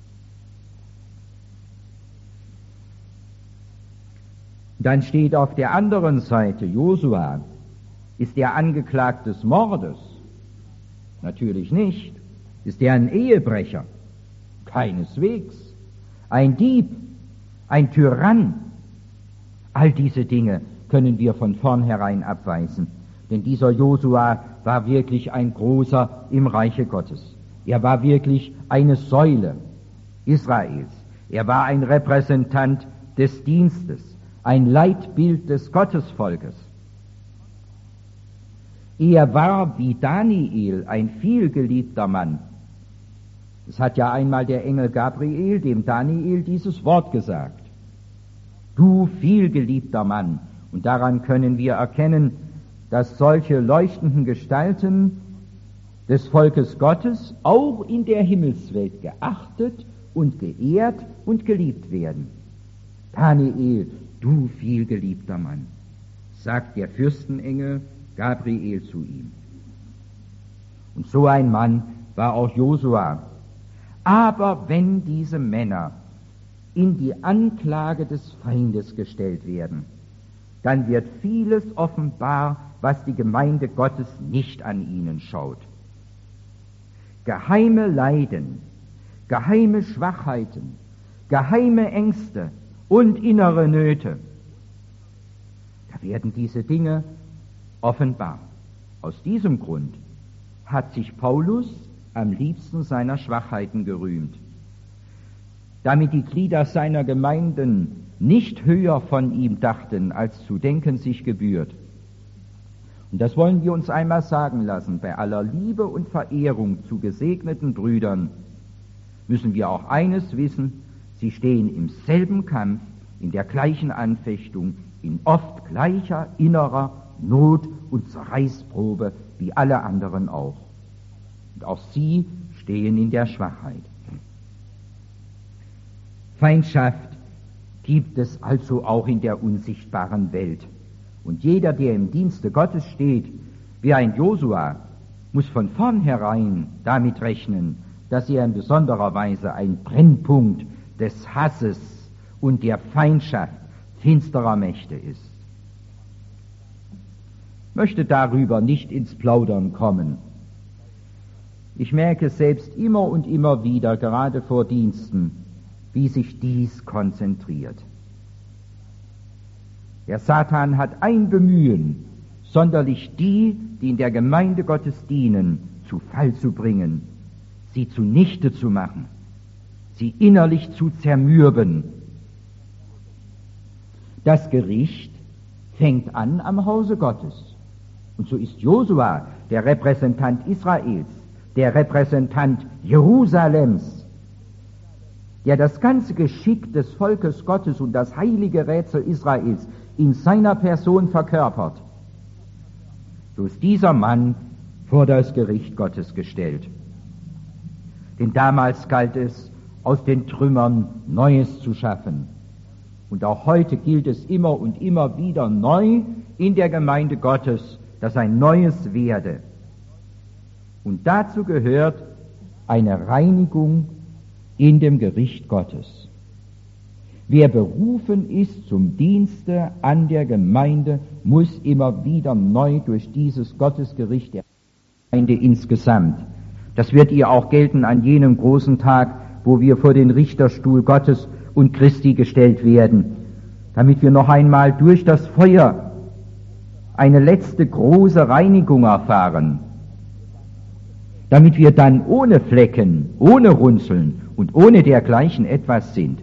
Dann steht auf der anderen Seite, Josua ist der Angeklagte des Mordes. Natürlich nicht. Ist er ein Ehebrecher? Keineswegs. Ein Dieb, ein Tyrann. All diese Dinge können wir von vornherein abweisen. Denn dieser Josua war wirklich ein Großer im Reiche Gottes. Er war wirklich eine Säule Israels. Er war ein Repräsentant des Dienstes, ein Leitbild des Gottesvolkes. Er war wie Daniel ein vielgeliebter Mann. Es hat ja einmal der Engel Gabriel dem Daniel dieses Wort gesagt. Du vielgeliebter Mann. Und daran können wir erkennen, dass solche leuchtenden Gestalten des Volkes Gottes auch in der Himmelswelt geachtet und geehrt und geliebt werden. Daniel, du vielgeliebter Mann, sagt der Fürstenengel Gabriel zu ihm. Und so ein Mann war auch Josua. Aber wenn diese Männer in die Anklage des Feindes gestellt werden, dann wird vieles offenbar, was die Gemeinde Gottes nicht an ihnen schaut. Geheime Leiden, geheime Schwachheiten, geheime Ängste und innere Nöte. Da werden diese Dinge offenbar. Aus diesem Grund hat sich Paulus am liebsten seiner Schwachheiten gerühmt, damit die Glieder seiner Gemeinden nicht höher von ihm dachten, als zu denken sich gebührt. Und das wollen wir uns einmal sagen lassen. Bei aller Liebe und Verehrung zu gesegneten Brüdern müssen wir auch eines wissen: Sie stehen im selben Kampf, in der gleichen Anfechtung, in oft gleicher innerer Not und Zerreißprobe wie alle anderen auch. Und auch sie stehen in der Schwachheit. Feindschaft gibt es also auch in der unsichtbaren Welt. Und jeder, der im Dienste Gottes steht, wie ein Josua, muss von vornherein damit rechnen, dass er in besonderer Weise ein Brennpunkt des Hasses und der Feindschaft finsterer Mächte ist. Ich möchte darüber nicht ins Plaudern kommen. Ich merke selbst immer und immer wieder, gerade vor Diensten, wie sich dies konzentriert. Der Satan hat ein Bemühen, sonderlich die in der Gemeinde Gottes dienen, zu Fall zu bringen, sie zunichte zu machen, sie innerlich zu zermürben. Das Gericht fängt an am Hause Gottes. Und so ist Josua der Repräsentant Israels, der Repräsentant Jerusalems, der das ganze Geschick des Volkes Gottes und das heilige Rätsel Israels in seiner Person verkörpert. So ist dieser Mann vor das Gericht Gottes gestellt. Denn damals galt es, aus den Trümmern Neues zu schaffen. Und auch heute gilt es immer und immer wieder neu in der Gemeinde Gottes, dass ein Neues werde. Und dazu gehört eine Reinigung in dem Gericht Gottes. Wer berufen ist zum Dienste an der Gemeinde, muss immer wieder neu durch dieses Gottesgericht der Gemeinde insgesamt. Das wird ihr auch gelten an jenem großen Tag, wo wir vor den Richterstuhl Gottes und Christi gestellt werden, damit wir noch einmal durch das Feuer eine letzte große Reinigung erfahren, damit wir dann ohne Flecken, ohne Runzeln und ohne dergleichen etwas sind.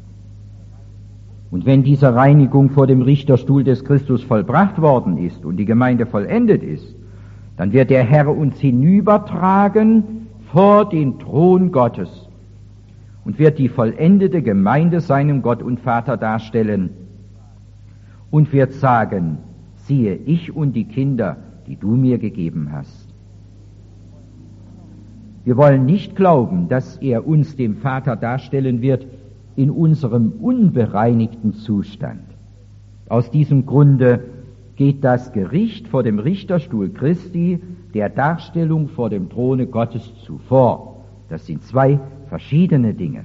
Und wenn diese Reinigung vor dem Richterstuhl des Christus vollbracht worden ist und die Gemeinde vollendet ist, dann wird der Herr uns hinübertragen vor den Thron Gottes und wird die vollendete Gemeinde seinem Gott und Vater darstellen und wird sagen: Siehe, ich und die Kinder, die du mir gegeben hast. Wir wollen nicht glauben, dass er uns dem Vater darstellen wird in unserem unbereinigten Zustand. Aus diesem Grunde geht das Gericht vor dem Richterstuhl Christi der Darstellung vor dem Throne Gottes zuvor. Das sind zwei verschiedene Dinge.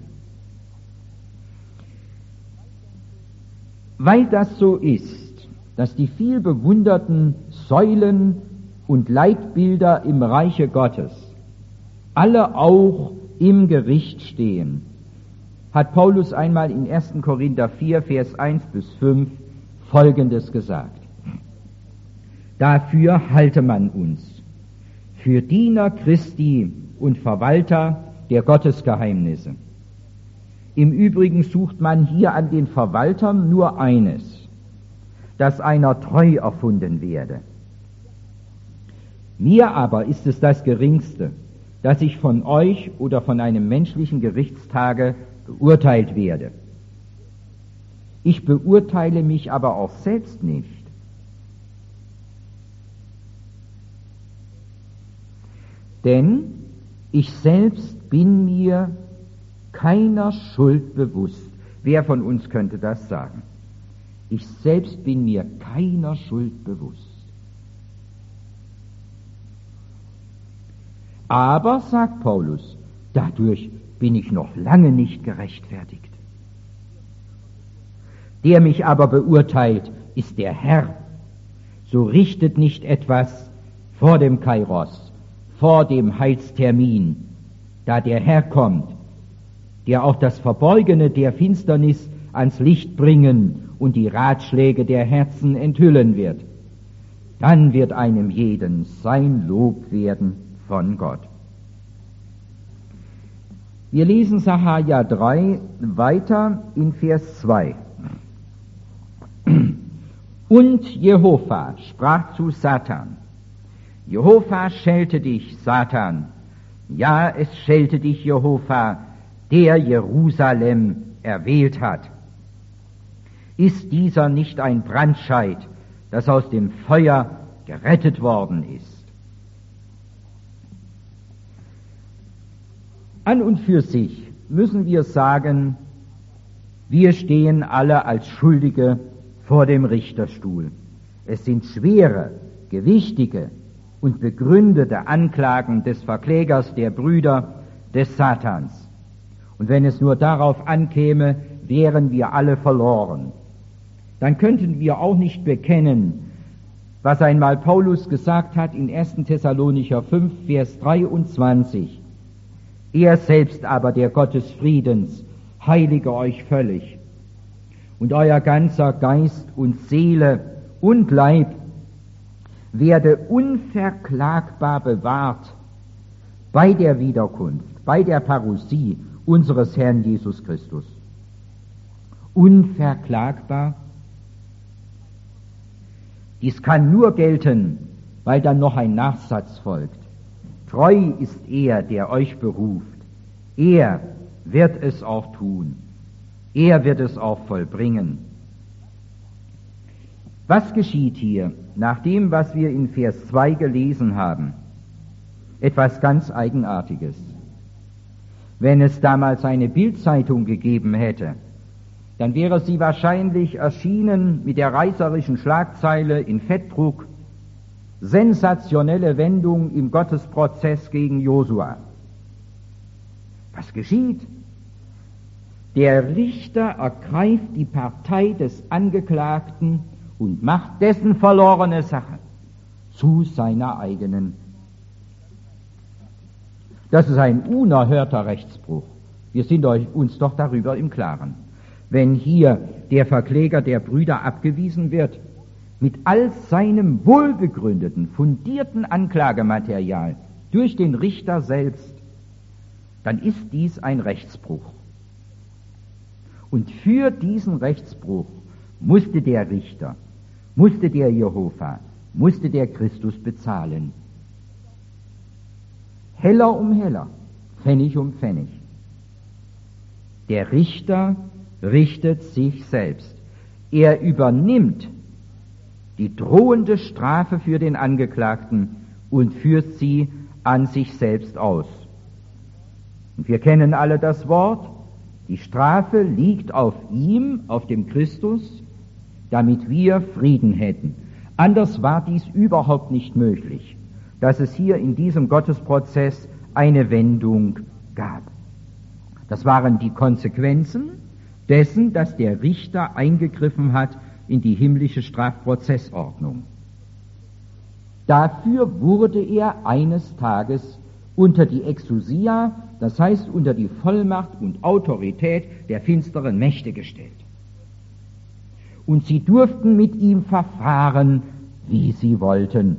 Weil das so ist, dass die viel bewunderten Säulen und Leitbilder im Reiche Gottes alle auch im Gericht stehen, hat Paulus einmal in 1. Korinther 4, Vers 1 bis 5 Folgendes gesagt: Dafür halte man uns für Diener Christi und Verwalter der Gottesgeheimnisse. Im Übrigen sucht man hier an den Verwaltern nur eines, dass einer treu erfunden werde. Mir aber ist es das Geringste, dass ich von euch oder von einem menschlichen Gerichtstage beurteilt werde. Ich beurteile mich aber auch selbst nicht. Denn ich selbst bin mir keiner Schuld bewusst. Wer von uns könnte das sagen? Ich selbst bin mir keiner Schuld bewusst. Aber, sagt Paulus, dadurch bin ich noch lange nicht gerechtfertigt. Der mich aber beurteilt, ist der Herr. So richtet nicht etwas vor dem Kairos, vor dem Heilstermin, da der Herr kommt, der auch das Verborgene der Finsternis ans Licht bringen und die Ratschläge der Herzen enthüllen wird. Dann wird einem jeden sein Lob werden von Gott. Wir lesen Sacharja 3 weiter in Vers 2. Und Jehova sprach zu Satan: Jehova schelte dich, Satan. Ja, es schelte dich Jehova, der Jerusalem erwählt hat. Ist dieser nicht ein Brandscheit, das aus dem Feuer gerettet worden ist? An und für sich müssen wir sagen, wir stehen alle als Schuldige vor dem Richterstuhl. Es sind schwere, gewichtige und begründete Anklagen des Verklägers der Brüder des Satans. Und wenn es nur darauf ankäme, wären wir alle verloren. Dann könnten wir auch nicht bekennen, was einmal Paulus gesagt hat in 1. Thessalonicher 5, Vers 23. Er selbst aber, der Gott des Friedens, heilige euch völlig, und euer ganzer Geist und Seele und Leib werde unverklagbar bewahrt bei der Wiederkunft, bei der Parousie unseres Herrn Jesus Christus. Unverklagbar, Dies kann nur gelten, weil dann noch ein Nachsatz folgt. Treu ist er, der euch beruft. Er wird es auch tun. Er wird es auch vollbringen. Was geschieht hier nach dem, was wir in Vers 2 gelesen haben? Etwas ganz Eigenartiges. Wenn es damals eine Bildzeitung gegeben hätte, dann wäre sie wahrscheinlich erschienen mit der reißerischen Schlagzeile in Fettdruck: sensationelle Wendung im Gottesprozess gegen Josua. Was geschieht? Der Richter ergreift die Partei des Angeklagten und macht dessen verlorene Sache zu seiner eigenen. Das ist ein unerhörter Rechtsbruch. Wir sind uns doch darüber im Klaren. Wenn hier der Verkläger der Brüder abgewiesen wird, mit all seinem wohlbegründeten, fundierten Anklagematerial durch den Richter selbst, dann ist dies ein Rechtsbruch. Und für diesen Rechtsbruch musste der Richter, musste der Jehova, musste der Christus bezahlen. Heller um Heller, Pfennig um Pfennig. Der Richter richtet sich selbst. Er übernimmt die drohende Strafe für den Angeklagten und führt sie an sich selbst aus. Und wir kennen alle das Wort: Die Strafe liegt auf ihm, auf dem Christus, damit wir Frieden hätten. Anders war dies überhaupt nicht möglich, dass es hier in diesem Gottesprozess eine Wendung gab. Das waren die Konsequenzen dessen, dass der Richter eingegriffen hat in die himmlische Strafprozessordnung. Dafür wurde er eines Tages unter die Exousia, das heißt unter die Vollmacht und Autorität der finsteren Mächte gestellt. Und sie durften mit ihm verfahren, wie sie wollten.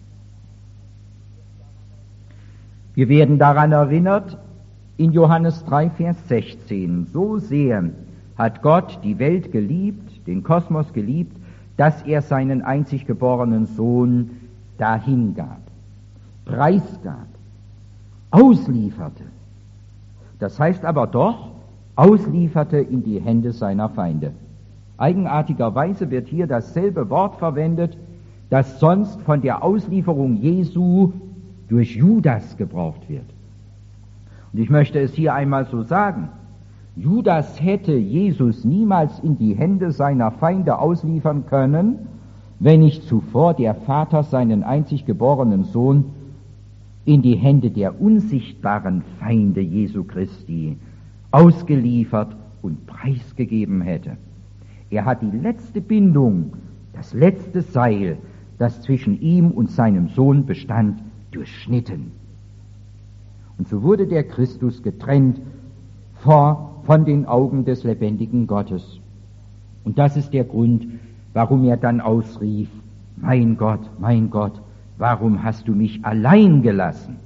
Wir werden daran erinnert in Johannes 3, Vers 16. So sehr hat Gott die Welt geliebt, den Kosmos geliebt, dass er seinen einzig geborenen Sohn dahingab, preisgab, auslieferte. Das heißt aber doch, auslieferte in die Hände seiner Feinde. Eigenartigerweise wird hier dasselbe Wort verwendet, das sonst von der Auslieferung Jesu durch Judas gebraucht wird. Und ich möchte es hier einmal so sagen: Judas hätte Jesus niemals in die Hände seiner Feinde ausliefern können, wenn nicht zuvor der Vater seinen einzig geborenen Sohn in die Hände der unsichtbaren Feinde Jesu Christi ausgeliefert und preisgegeben hätte. Er hat die letzte Bindung, das letzte Seil, das zwischen ihm und seinem Sohn bestand, durchschnitten. Und so wurde der Christus getrennt von den Augen des lebendigen Gottes. Und das ist der Grund, warum er dann ausrief: Mein Gott, warum hast du mich allein gelassen?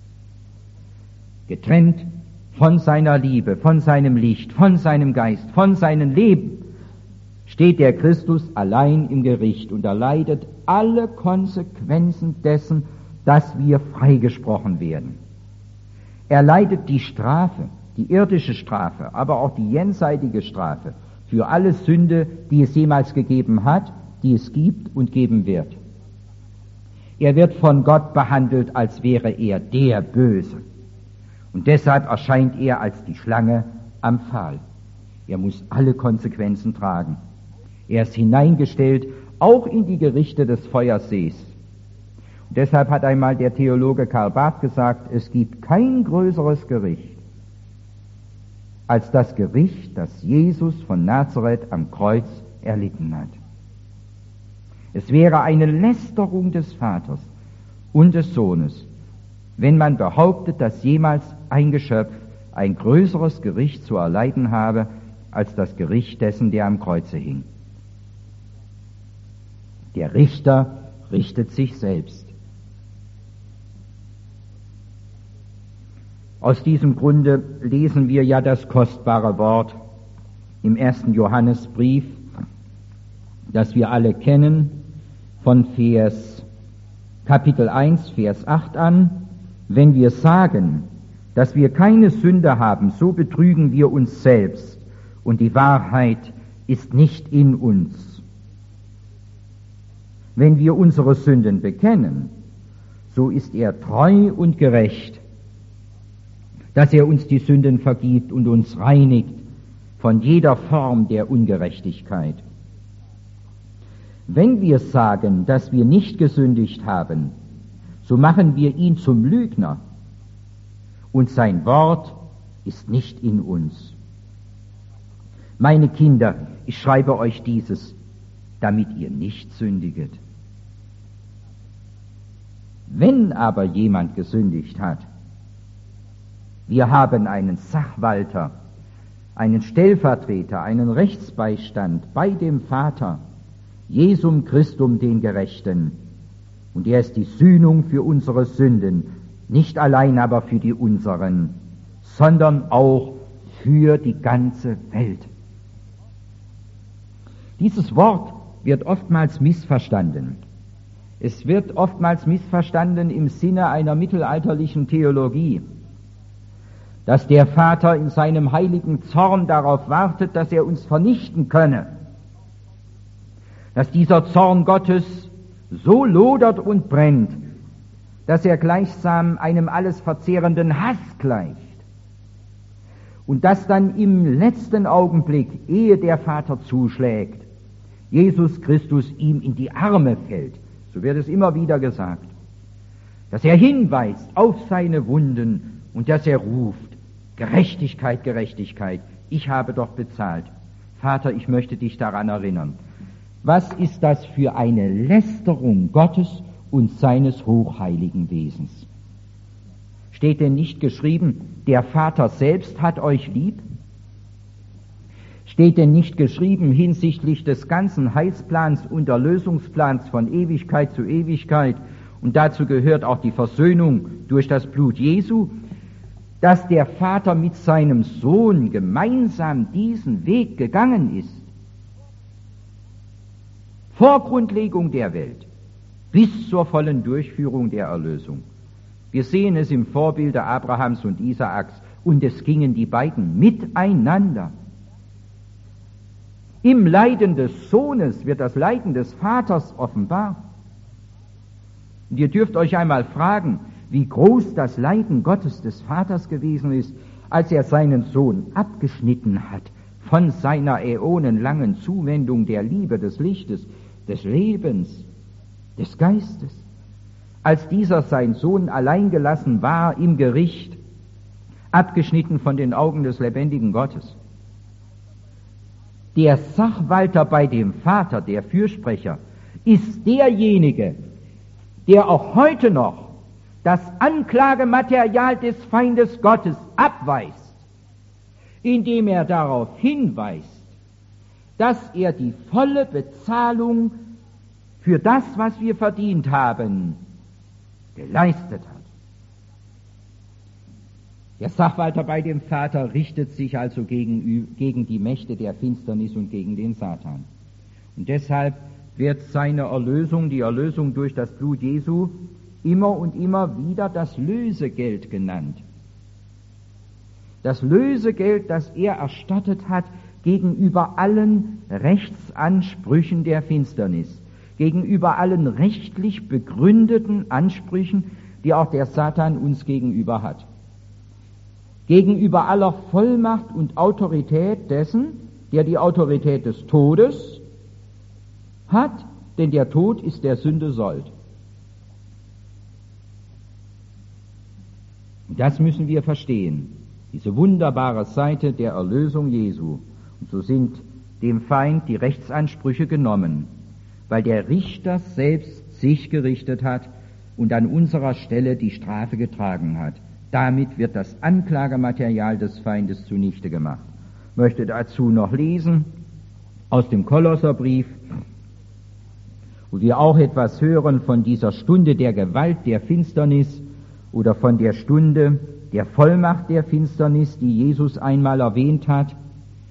Getrennt von seiner Liebe, von seinem Licht, von seinem Geist, von seinem Leben, steht der Christus allein im Gericht und erleidet alle Konsequenzen dessen, dass wir freigesprochen werden. Er leidet die Strafe, die irdische Strafe, aber auch die jenseitige Strafe für alle Sünde, die es jemals gegeben hat, die es gibt und geben wird. Er wird von Gott behandelt, als wäre er der Böse. Und deshalb erscheint er als die Schlange am Pfahl. Er muss alle Konsequenzen tragen. Er ist hineingestellt, auch in die Gerichte des Feuersees. Und deshalb hat einmal der Theologe Karl Barth gesagt, es gibt kein größeres Gericht als das Gericht, das Jesus von Nazareth am Kreuz erlitten hat. Es wäre eine Lästerung des Vaters und des Sohnes, wenn man behauptet, dass jemals ein Geschöpf ein größeres Gericht zu erleiden habe als das Gericht dessen, der am Kreuze hing. Der Richter richtet sich selbst. Aus diesem Grunde lesen wir ja das kostbare Wort im 1. Johannesbrief, das wir alle kennen, von Kapitel 1, Vers 8 an: Wenn wir sagen, dass wir keine Sünde haben, so betrügen wir uns selbst und die Wahrheit ist nicht in uns. Wenn wir unsere Sünden bekennen, so ist er treu und gerecht, dass er uns die Sünden vergibt und uns reinigt von jeder Form der Ungerechtigkeit. Wenn wir sagen, dass wir nicht gesündigt haben, so machen wir ihn zum Lügner und sein Wort ist nicht in uns. Meine Kinder, ich schreibe euch dieses, damit ihr nicht sündiget. Wenn aber jemand gesündigt hat, wir haben einen Sachwalter, einen Stellvertreter, einen Rechtsbeistand bei dem Vater, Jesum Christum den Gerechten, und er ist die Sühnung für unsere Sünden, nicht allein aber für die unseren, sondern auch für die ganze Welt. Dieses Wort wird oftmals missverstanden. Es wird oftmals missverstanden im Sinne einer mittelalterlichen Theologie, dass der Vater in seinem heiligen Zorn darauf wartet, dass er uns vernichten könne, dass dieser Zorn Gottes so lodert und brennt, dass er gleichsam einem alles verzehrenden Hass gleicht und dass dann im letzten Augenblick, ehe der Vater zuschlägt, Jesus Christus ihm in die Arme fällt. So wird es immer wieder gesagt, dass er hinweist auf seine Wunden und dass er ruft: Gerechtigkeit, Gerechtigkeit, ich habe doch bezahlt. Vater, ich möchte dich daran erinnern. Was ist das für eine Lästerung Gottes und seines hochheiligen Wesens? Steht denn nicht geschrieben, der Vater selbst hat euch lieb? Steht denn nicht geschrieben hinsichtlich des ganzen Heilsplans und Erlösungsplans von Ewigkeit zu Ewigkeit, und dazu gehört auch die Versöhnung durch das Blut Jesu, dass der Vater mit seinem Sohn gemeinsam diesen Weg gegangen ist, vor Grundlegung der Welt, bis zur vollen Durchführung der Erlösung. Wir sehen es im Vorbilde Abrahams und Isaaks, und es gingen die beiden miteinander. Im Leiden des Sohnes wird das Leiden des Vaters offenbar. Und ihr dürft euch einmal fragen, wie groß das Leiden Gottes des Vaters gewesen ist, als er seinen Sohn abgeschnitten hat von seiner äonenlangen Zuwendung der Liebe, des Lichtes, des Lebens, des Geistes. Als dieser sein Sohn allein gelassen war im Gericht, abgeschnitten von den Augen des lebendigen Gottes. Der Sachwalter bei dem Vater, der Fürsprecher, ist derjenige, der auch heute noch das Anklagematerial des Feindes Gottes abweist, indem er darauf hinweist, dass er die volle Bezahlung für das, was wir verdient haben, geleistet hat. Der Sachwalter bei dem Vater richtet sich also gegen die Mächte der Finsternis und gegen den Satan. Und deshalb wird seine Erlösung, die Erlösung durch das Blut Jesu, immer und immer wieder das Lösegeld genannt. Das Lösegeld, das er erstattet hat gegenüber allen Rechtsansprüchen der Finsternis, gegenüber allen rechtlich begründeten Ansprüchen, die auch der Satan uns gegenüber hat. Gegenüber aller Vollmacht und Autorität dessen, der die Autorität des Todes hat, denn der Tod ist der Sünde Sold. Das müssen wir verstehen, diese wunderbare Seite der Erlösung Jesu. Und so sind dem Feind die Rechtsansprüche genommen, weil der Richter selbst sich gerichtet hat und an unserer Stelle die Strafe getragen hat. Damit wird das Anklagematerial des Feindes zunichte gemacht. Ich möchte dazu noch lesen aus dem Kolosserbrief, wo wir auch etwas hören von dieser Stunde der Gewalt der Finsternis oder von der Stunde der Vollmacht der Finsternis, die Jesus einmal erwähnt hat,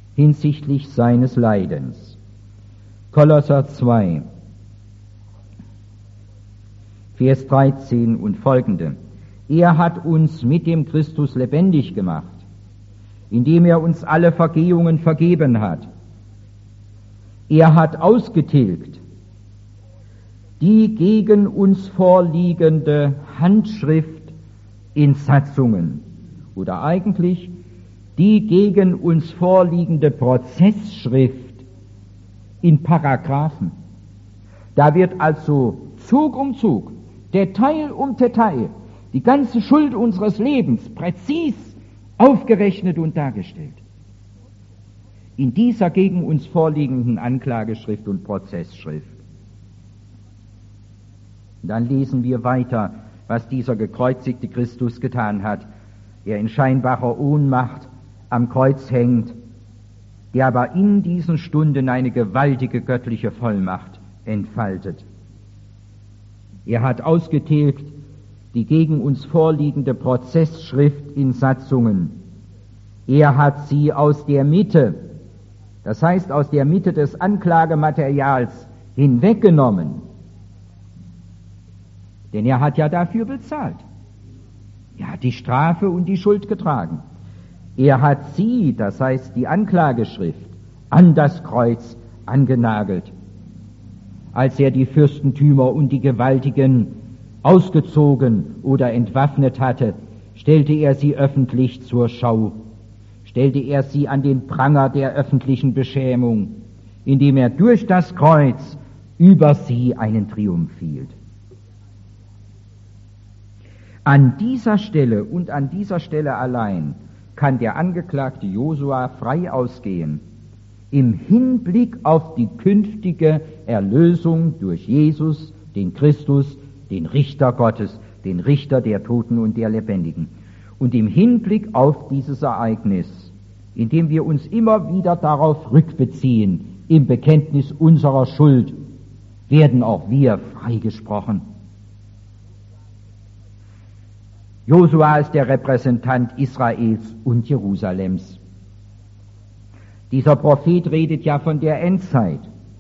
hinsichtlich seines Leidens. Kolosser 2, Vers 13 und folgende. Er hat uns mit dem Christus lebendig gemacht, indem er uns alle Vergehungen vergeben hat. Er hat ausgetilgt die gegen uns vorliegende Handschrift in Satzungen oder eigentlich die gegen uns vorliegende Prozessschrift in Paragraphen. Da wird also Zug um Zug, Detail um Detail, die ganze Schuld unseres Lebens präzis aufgerechnet und dargestellt. In dieser gegen uns vorliegenden Anklageschrift und Prozessschrift. Dann lesen wir weiter, was dieser gekreuzigte Christus getan hat, der in scheinbarer Ohnmacht am Kreuz hängt, der aber in diesen Stunden eine gewaltige göttliche Vollmacht entfaltet. Er hat ausgetilgt die gegen uns vorliegende Prozessschrift in Satzungen. Er hat sie aus der Mitte, das heißt aus der Mitte des Anklagematerials hinweggenommen. Denn er hat ja dafür bezahlt. Er hat die Strafe und die Schuld getragen. Er hat sie, das heißt die Anklageschrift, an das Kreuz angenagelt. Als er die Fürstentümer und die Gewaltigen ausgezogen oder entwaffnet hatte, stellte er sie öffentlich zur Schau, stellte er sie an den Pranger der öffentlichen Beschämung, indem er durch das Kreuz über sie einen Triumph hielt. An dieser Stelle und an dieser Stelle allein kann der Angeklagte Josua frei ausgehen, im Hinblick auf die künftige Erlösung durch Jesus, den Christus, den Richter Gottes, den Richter der Toten und der Lebendigen. Und im Hinblick auf dieses Ereignis, indem wir uns immer wieder darauf rückbeziehen, im Bekenntnis unserer Schuld, werden auch wir freigesprochen. Josua ist der Repräsentant Israels und Jerusalems. Dieser Prophet redet ja von der Endzeit.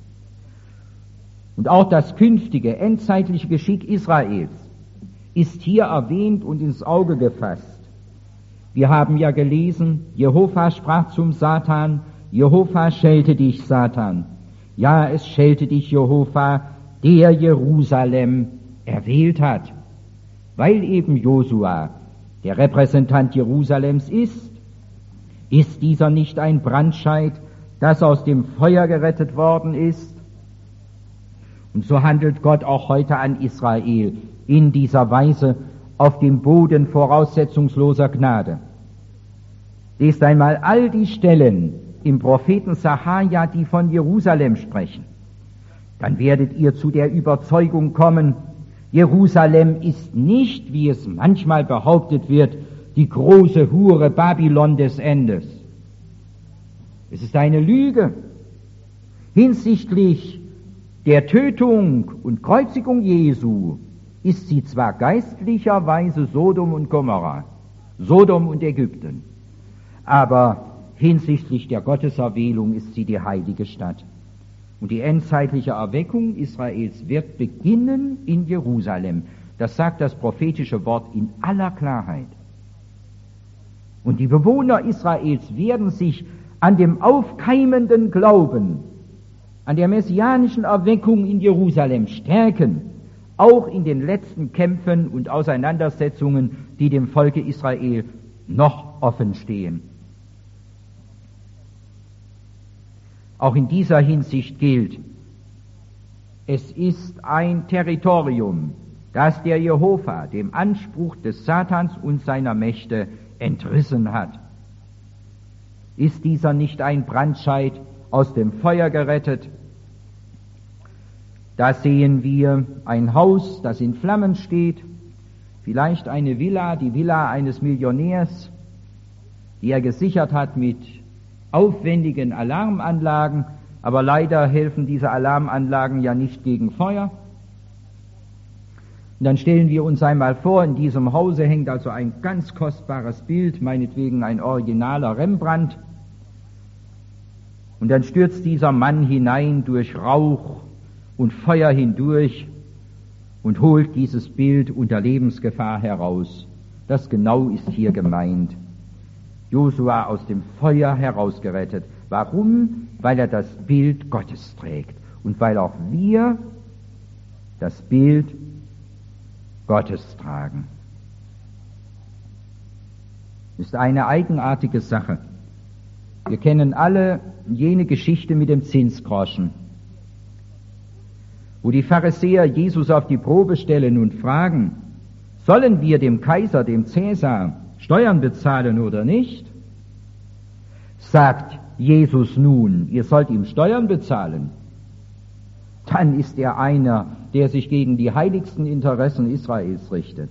Und auch das künftige, endzeitliche Geschick Israels ist hier erwähnt und ins Auge gefasst. Wir haben ja gelesen, Jehova sprach zum Satan, Jehova schelte dich, Satan. Ja, es schelte dich Jehova, der Jerusalem erwählt hat. Weil eben Josua der Repräsentant Jerusalems ist dieser nicht ein Brandscheit, das aus dem Feuer gerettet worden ist? Und so handelt Gott auch heute an Israel in dieser Weise auf dem Boden voraussetzungsloser Gnade. Lest einmal all die Stellen im Propheten Sacharja, die von Jerusalem sprechen. Dann werdet ihr zu der Überzeugung kommen, Jerusalem ist nicht, wie es manchmal behauptet wird, die große Hure Babylon des Endes. Es ist eine Lüge. Hinsichtlich der Tötung und Kreuzigung Jesu ist sie zwar geistlicherweise Sodom und Gomorra, Sodom und Ägypten, aber hinsichtlich der Gotteserwählung ist sie die heilige Stadt. Und die endzeitliche Erweckung Israels wird beginnen in Jerusalem. Das sagt das prophetische Wort in aller Klarheit. Und die Bewohner Israels werden sich an dem aufkeimenden Glauben, an der messianischen Erweckung in Jerusalem stärken, auch in den letzten Kämpfen und Auseinandersetzungen, die dem Volke Israel noch offen stehen. Auch in dieser Hinsicht gilt, es ist ein Territorium, das der Jehova dem Anspruch des Satans und seiner Mächte entrissen hat. Ist dieser nicht ein Brandscheit aus dem Feuer gerettet? Da sehen wir ein Haus, das in Flammen steht, vielleicht eine Villa, die Villa eines Millionärs, die er gesichert hat mit aufwendigen Alarmanlagen, aber leider helfen diese Alarmanlagen ja nicht gegen Feuer. Und dann stellen wir uns einmal vor, in diesem Hause hängt also ein ganz kostbares Bild, meinetwegen ein originaler Rembrandt, und dann stürzt dieser Mann hinein durch Rauch und Feuer hindurch und holt dieses Bild unter Lebensgefahr heraus. Das genau ist hier gemeint. Josua aus dem Feuer herausgerettet. Warum? Weil er das Bild Gottes trägt und weil auch wir das Bild Gottes tragen. Das ist eine eigenartige Sache. Wir kennen alle jene Geschichte mit dem Zinsgroschen, wo die Pharisäer Jesus auf die Probe stellen und fragen, sollen wir dem Kaiser, dem Cäsar, Steuern bezahlen oder nicht? Sagt Jesus nun, ihr sollt ihm Steuern bezahlen. Dann ist er einer, der sich gegen die heiligsten Interessen Israels richtet.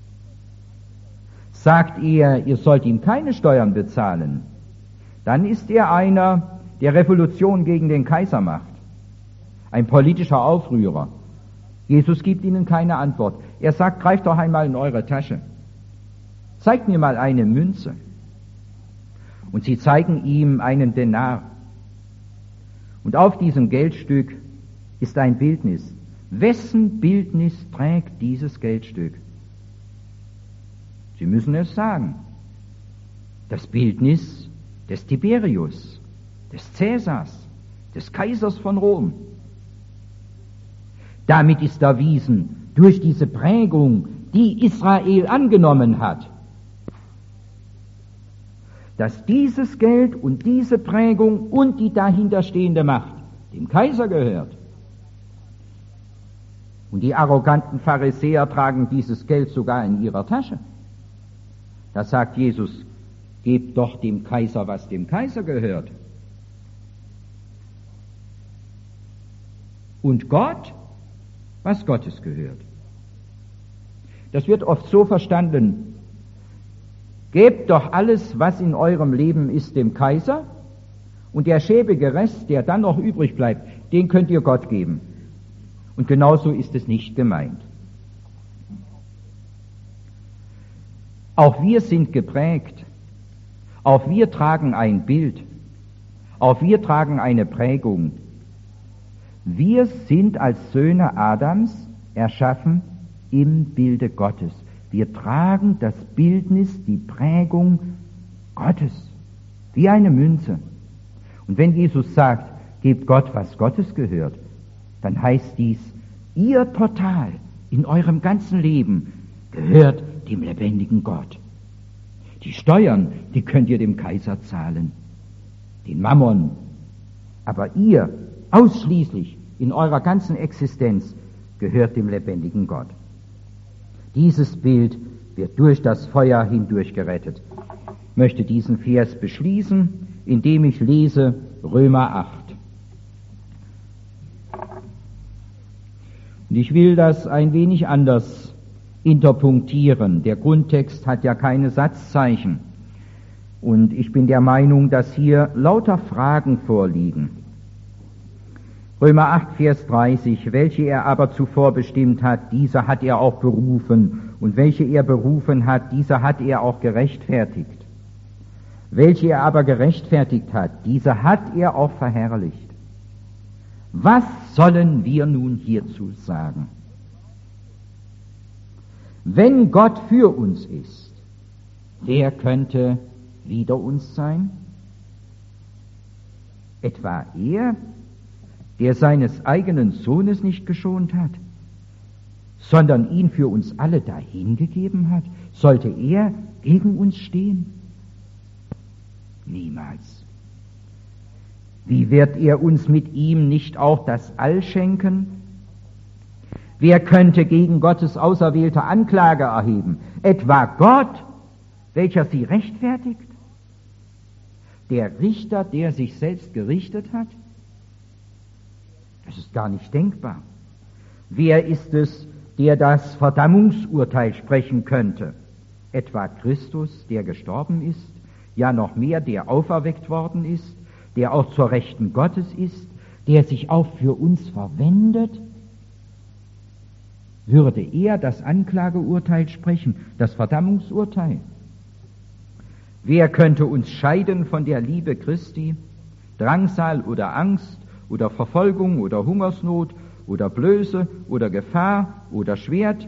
Sagt er, ihr sollt ihm keine Steuern bezahlen, dann ist er einer, der Revolution gegen den Kaiser macht. Ein politischer Aufrührer. Jesus gibt ihnen keine Antwort. Er sagt, greift doch einmal in eure Tasche. Zeigt mir mal eine Münze. Und sie zeigen ihm einen Denar. Und auf diesem Geldstück ist ein Bildnis. Wessen Bildnis trägt dieses Geldstück? Sie müssen es sagen. Das Bildnis des Tiberius, des Cäsars, des Kaisers von Rom. Damit ist erwiesen, durch diese Prägung, die Israel angenommen hat, dass dieses Geld und diese Prägung und die dahinterstehende Macht dem Kaiser gehört. Und die arroganten Pharisäer tragen dieses Geld sogar in ihrer Tasche. Da sagt Jesus, gebt doch dem Kaiser, was dem Kaiser gehört. Und Gott, was Gottes gehört. Das wird oft so verstanden, gebt doch alles, was in eurem Leben ist, dem Kaiser, und der schäbige Rest, der dann noch übrig bleibt, den könnt ihr Gott geben. Und genauso ist es nicht gemeint. Auch wir sind geprägt, auch wir tragen ein Bild, auch wir tragen eine Prägung. Wir sind als Söhne Adams erschaffen im Bilde Gottes. Wir tragen das Bildnis, die Prägung Gottes, wie eine Münze. Und wenn Jesus sagt, gebt Gott, was Gottes gehört, dann heißt dies, ihr total in eurem ganzen Leben gehört dem lebendigen Gott. Die Steuern, die könnt ihr dem Kaiser zahlen, den Mammon. Aber ihr ausschließlich in eurer ganzen Existenz gehört dem lebendigen Gott. Dieses Bild wird durch das Feuer hindurch gerettet. Ich möchte diesen Vers beschließen, indem ich lese Römer 8. Und ich will das ein wenig anders interpunktieren. Der Grundtext hat ja keine Satzzeichen. Und ich bin der Meinung, dass hier lauter Fragen vorliegen. Römer 8, Vers 30, welche er aber zuvor bestimmt hat, diese hat er auch berufen. Und welche er berufen hat, diese hat er auch gerechtfertigt. Welche er aber gerechtfertigt hat, diese hat er auch verherrlicht. Was sollen wir nun hierzu sagen? Wenn Gott für uns ist, wer könnte wider uns sein? Etwa er, der seines eigenen Sohnes nicht geschont hat, sondern ihn für uns alle dahingegeben hat? Sollte er gegen uns stehen? Niemals. Wie wird er uns mit ihm nicht auch das All schenken? Wer könnte gegen Gottes auserwählte Anklage erheben? Etwa Gott, welcher sie rechtfertigt? Der Richter, der sich selbst gerichtet hat? Das ist gar nicht denkbar. Wer ist es, der das Verdammungsurteil sprechen könnte? Etwa Christus, der gestorben ist? Ja, noch mehr, der auferweckt worden ist, der auch zur Rechten Gottes ist, der sich auch für uns verwendet? Würde er das Anklageurteil sprechen, das Verdammungsurteil? Wer könnte uns scheiden von der Liebe Christi? Drangsal oder Angst oder Verfolgung oder Hungersnot oder Blöße oder Gefahr oder Schwert.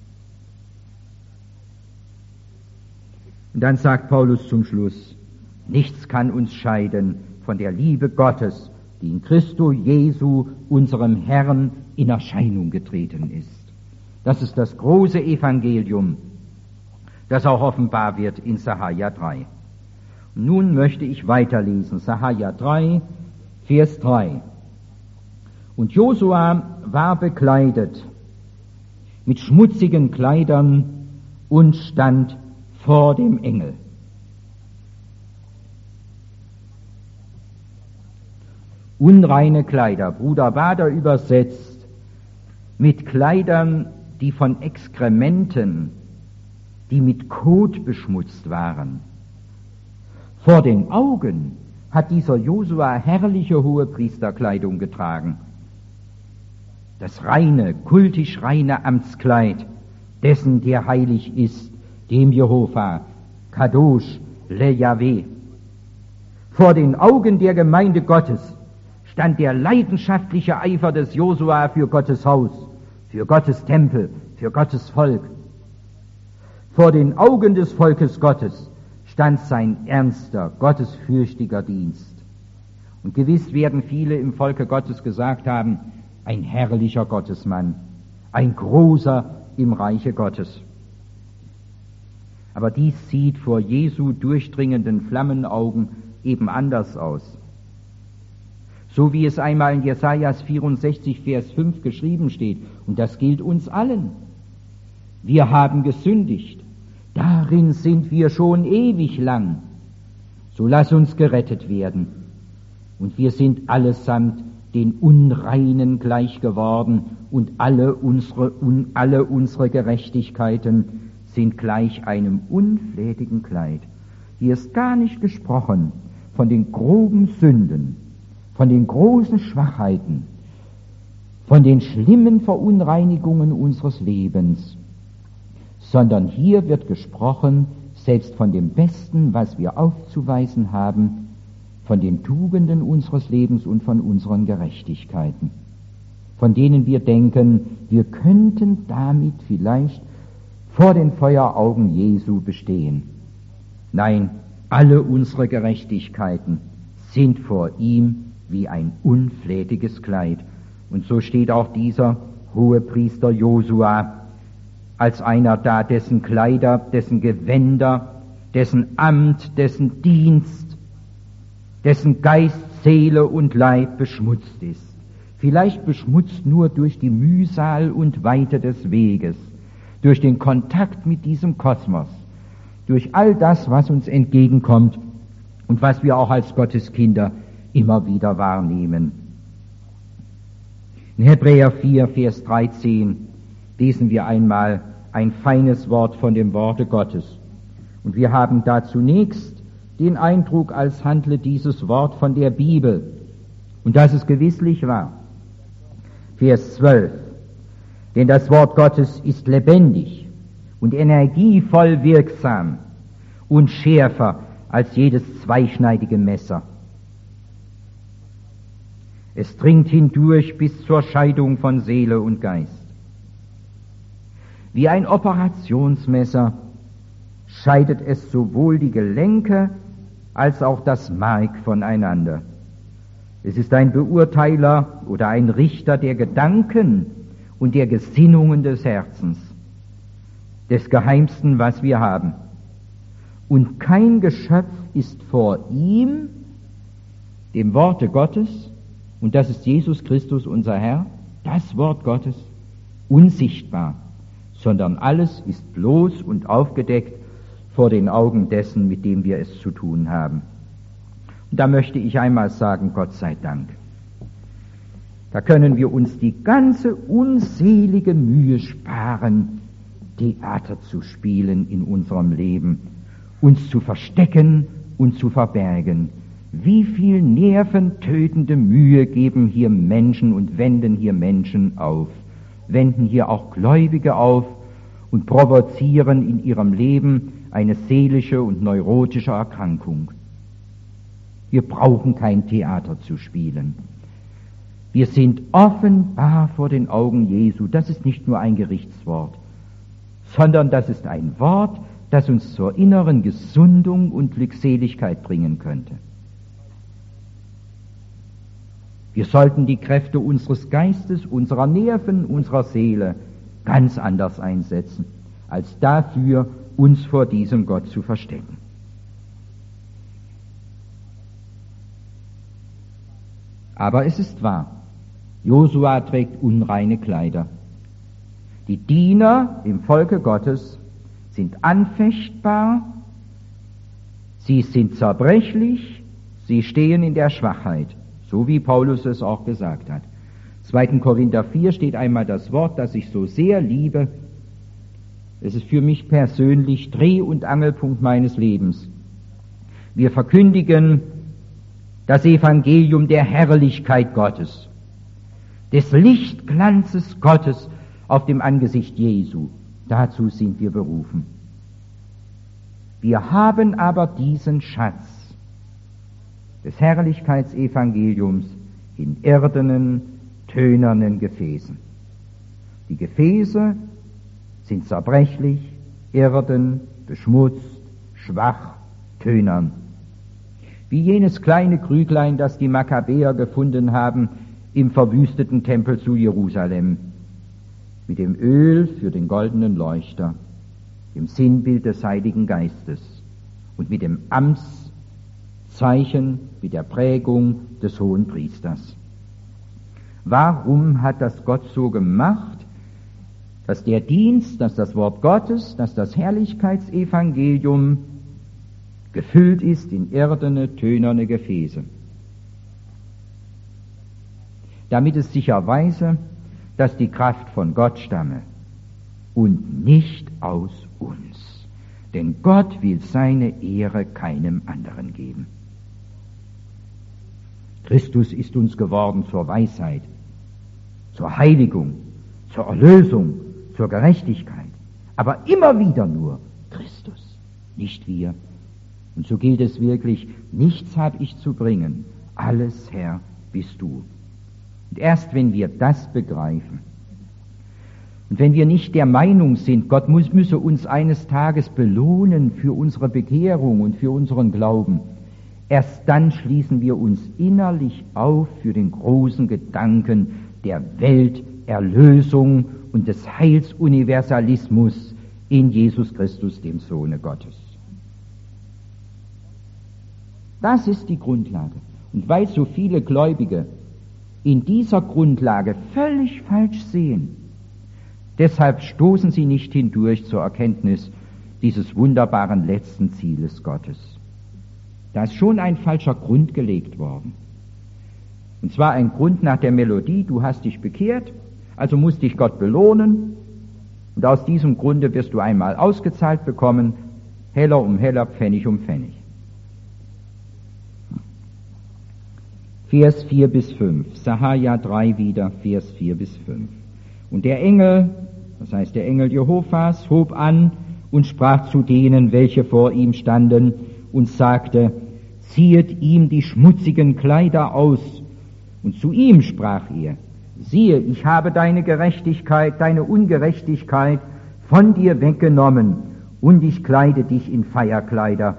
Und dann sagt Paulus zum Schluss, nichts kann uns scheiden von der Liebe Gottes, die in Christo Jesu, unserem Herrn, in Erscheinung getreten ist. Das ist das große Evangelium, das auch offenbar wird in Sacharja 3. Und nun möchte ich weiterlesen, Sacharja 3, Vers 3. Und Josua war bekleidet mit schmutzigen Kleidern und stand vor dem Engel. Unreine Kleider, Bruder Bader übersetzt, mit Kleidern, die von Exkrementen, die mit Kot beschmutzt waren. Vor den Augen hat dieser Josua herrliche Hohepriesterkleidung getragen. Das reine, kultisch reine Amtskleid dessen, der heilig ist, dem Jehova, Kadosh, Le Yahweh. Vor den Augen der Gemeinde Gottes stand der leidenschaftliche Eifer des Josua für Gottes Haus, für Gottes Tempel, für Gottes Volk. Vor den Augen des Volkes Gottes stand sein ernster, gottesfürchtiger Dienst. Und gewiss werden viele im Volke Gottes gesagt haben, ein herrlicher Gottesmann, ein großer im Reiche Gottes. Aber dies sieht vor Jesu durchdringenden Flammenaugen eben anders aus. So wie es einmal in Jesajas 64, Vers 5 geschrieben steht, und das gilt uns allen. Wir haben gesündigt, darin sind wir schon ewig lang. So lass uns gerettet werden. Und wir sind allesamt den Unreinen gleich geworden, und alle unsere Gerechtigkeiten sind gleich einem unflätigen Kleid. Hier ist gar nicht gesprochen von den groben Sünden, von den großen Schwachheiten, von den schlimmen Verunreinigungen unseres Lebens, sondern hier wird gesprochen, selbst von dem Besten, was wir aufzuweisen haben, von den Tugenden unseres Lebens und von unseren Gerechtigkeiten, von denen wir denken, wir könnten damit vielleicht vor den Feueraugen Jesu bestehen. Nein, alle unsere Gerechtigkeiten sind vor ihm wie ein unflätiges Kleid. Und so steht auch dieser Hohepriester Josua als einer da, dessen Kleider, dessen Gewänder, dessen Amt, dessen Dienst, dessen Geist, Seele und Leib beschmutzt ist. Vielleicht beschmutzt nur durch die Mühsal und Weite des Weges, durch den Kontakt mit diesem Kosmos, durch all das, was uns entgegenkommt und was wir auch als Gotteskinder immer wieder wahrnehmen. In Hebräer 4, Vers 13 lesen wir einmal ein feines Wort von dem Worte Gottes. Und wir haben da zunächst den Eindruck, als handle dieses Wort von der Bibel. Und das ist gewisslich wahr. Vers 12. Denn das Wort Gottes ist lebendig und energievoll wirksam und schärfer als jedes zweischneidige Messer. Es dringt hindurch bis zur Scheidung von Seele und Geist. Wie ein Operationsmesser scheidet es sowohl die Gelenke als auch das Mark voneinander. Es ist ein Beurteiler oder ein Richter der Gedanken und der Gesinnungen des Herzens, des Geheimsten, was wir haben. Und kein Geschöpf ist vor ihm, dem Worte Gottes, und das ist Jesus Christus, unser Herr, das Wort Gottes, unsichtbar, sondern alles ist bloß und aufgedeckt vor den Augen dessen, mit dem wir es zu tun haben. Und da möchte ich einmal sagen, Gott sei Dank. Da können wir uns die ganze unselige Mühe sparen, Theater zu spielen in unserem Leben, uns zu verstecken und zu verbergen. Wie viel nerventötende Mühe geben hier Menschen und wenden hier Menschen auf, wenden hier auch Gläubige auf und provozieren in ihrem Leben eine seelische und neurotische Erkrankung. Wir brauchen kein Theater zu spielen. Wir sind offenbar vor den Augen Jesu. Das ist nicht nur ein Gerichtswort, sondern das ist ein Wort, das uns zur inneren Gesundung und Glückseligkeit bringen könnte. Wir sollten die Kräfte unseres Geistes, unserer Nerven, unserer Seele ganz anders einsetzen, als dafür, uns vor diesem Gott zu verstecken. Aber es ist wahr, Josua trägt unreine Kleider. Die Diener im Volke Gottes sind anfechtbar, sie sind zerbrechlich, sie stehen in der Schwachheit, so wie Paulus es auch gesagt hat. 2. Korinther 4 steht einmal das Wort, das ich so sehr liebe. Es ist für mich persönlich Dreh- und Angelpunkt meines Lebens. Wir verkündigen das Evangelium der Herrlichkeit Gottes, des Lichtglanzes Gottes auf dem Angesicht Jesu. Dazu sind wir berufen. Wir haben aber diesen Schatz des Herrlichkeitsevangeliums in irdenen, tönernen Gefäßen. Die Gefäße sind zerbrechlich, irden, beschmutzt, schwach, tönern. Wie jenes kleine Krüglein, das die Makkabäer gefunden haben im verwüsteten Tempel zu Jerusalem, mit dem Öl für den goldenen Leuchter, dem Sinnbild des Heiligen Geistes und mit dem Amtszeichen, mit der Prägung des Hohen Priesters. Warum hat das Gott so gemacht, dass der Dienst, dass das Wort Gottes, dass das Herrlichkeitsevangelium gefüllt ist in irdene, tönerne Gefäße? Damit es sicher weise, dass die Kraft von Gott stamme und nicht aus uns. Denn Gott will seine Ehre keinem anderen geben. Christus ist uns geworden zur Weisheit, zur Heiligung, zur Erlösung, zur Gerechtigkeit. Aber immer wieder nur Christus, nicht wir. Und so gilt es wirklich, nichts habe ich zu bringen, alles, Herr, bist du. Und erst wenn wir das begreifen und wenn wir nicht der Meinung sind, Gott müsse uns eines Tages belohnen für unsere Bekehrung und für unseren Glauben, erst dann schließen wir uns innerlich auf für den großen Gedanken der Welterlösung und des Heilsuniversalismus in Jesus Christus, dem Sohne Gottes. Das ist die Grundlage. Und weil so viele Gläubige in dieser Grundlage völlig falsch sehen, deshalb stoßen sie nicht hindurch zur Erkenntnis dieses wunderbaren letzten Zieles Gottes. Da ist schon ein falscher Grund gelegt worden. Und zwar ein Grund nach der Melodie, du hast dich bekehrt, also muss dich Gott belohnen, und aus diesem Grunde wirst du einmal ausgezahlt bekommen, Heller um Heller, Pfennig um Pfennig. Vers 4 bis 5, Sahaja 3 wieder, Vers 4 bis 5. Und der Engel, das heißt der Engel Jehovas, hob an und sprach zu denen, welche vor ihm standen, und sagte, ziehet ihm die schmutzigen Kleider aus. Und zu ihm sprach er, siehe, ich habe deine Gerechtigkeit, deine Ungerechtigkeit von dir weggenommen, und ich kleide dich in Feierkleider.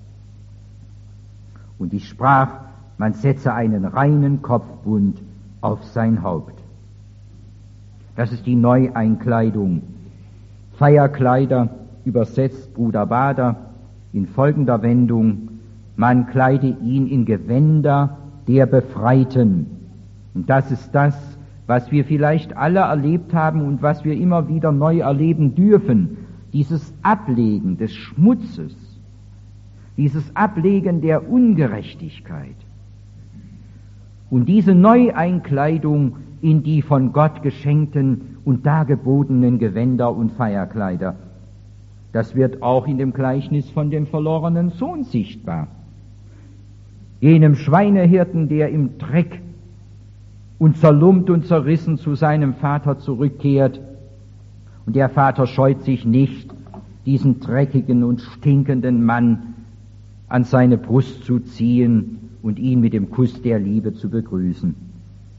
Und ich sprach, man setze einen reinen Kopfbund auf sein Haupt. Das ist die Neueinkleidung. Feierkleider, übersetzt Bruder Bader, in folgender Wendung, man kleide ihn in Gewänder der Befreiten. Und das ist das, was wir vielleicht alle erlebt haben und was wir immer wieder neu erleben dürfen, dieses Ablegen des Schmutzes, dieses Ablegen der Ungerechtigkeit und diese Neueinkleidung in die von Gott geschenkten und dargebotenen Gewänder und Feierkleider. Das wird auch in dem Gleichnis von dem verlorenen Sohn sichtbar. Jenem Schweinehirten, der im Dreck und zerlumpt und zerrissen zu seinem Vater zurückkehrt. Und der Vater scheut sich nicht, diesen dreckigen und stinkenden Mann an seine Brust zu ziehen und ihn mit dem Kuss der Liebe zu begrüßen.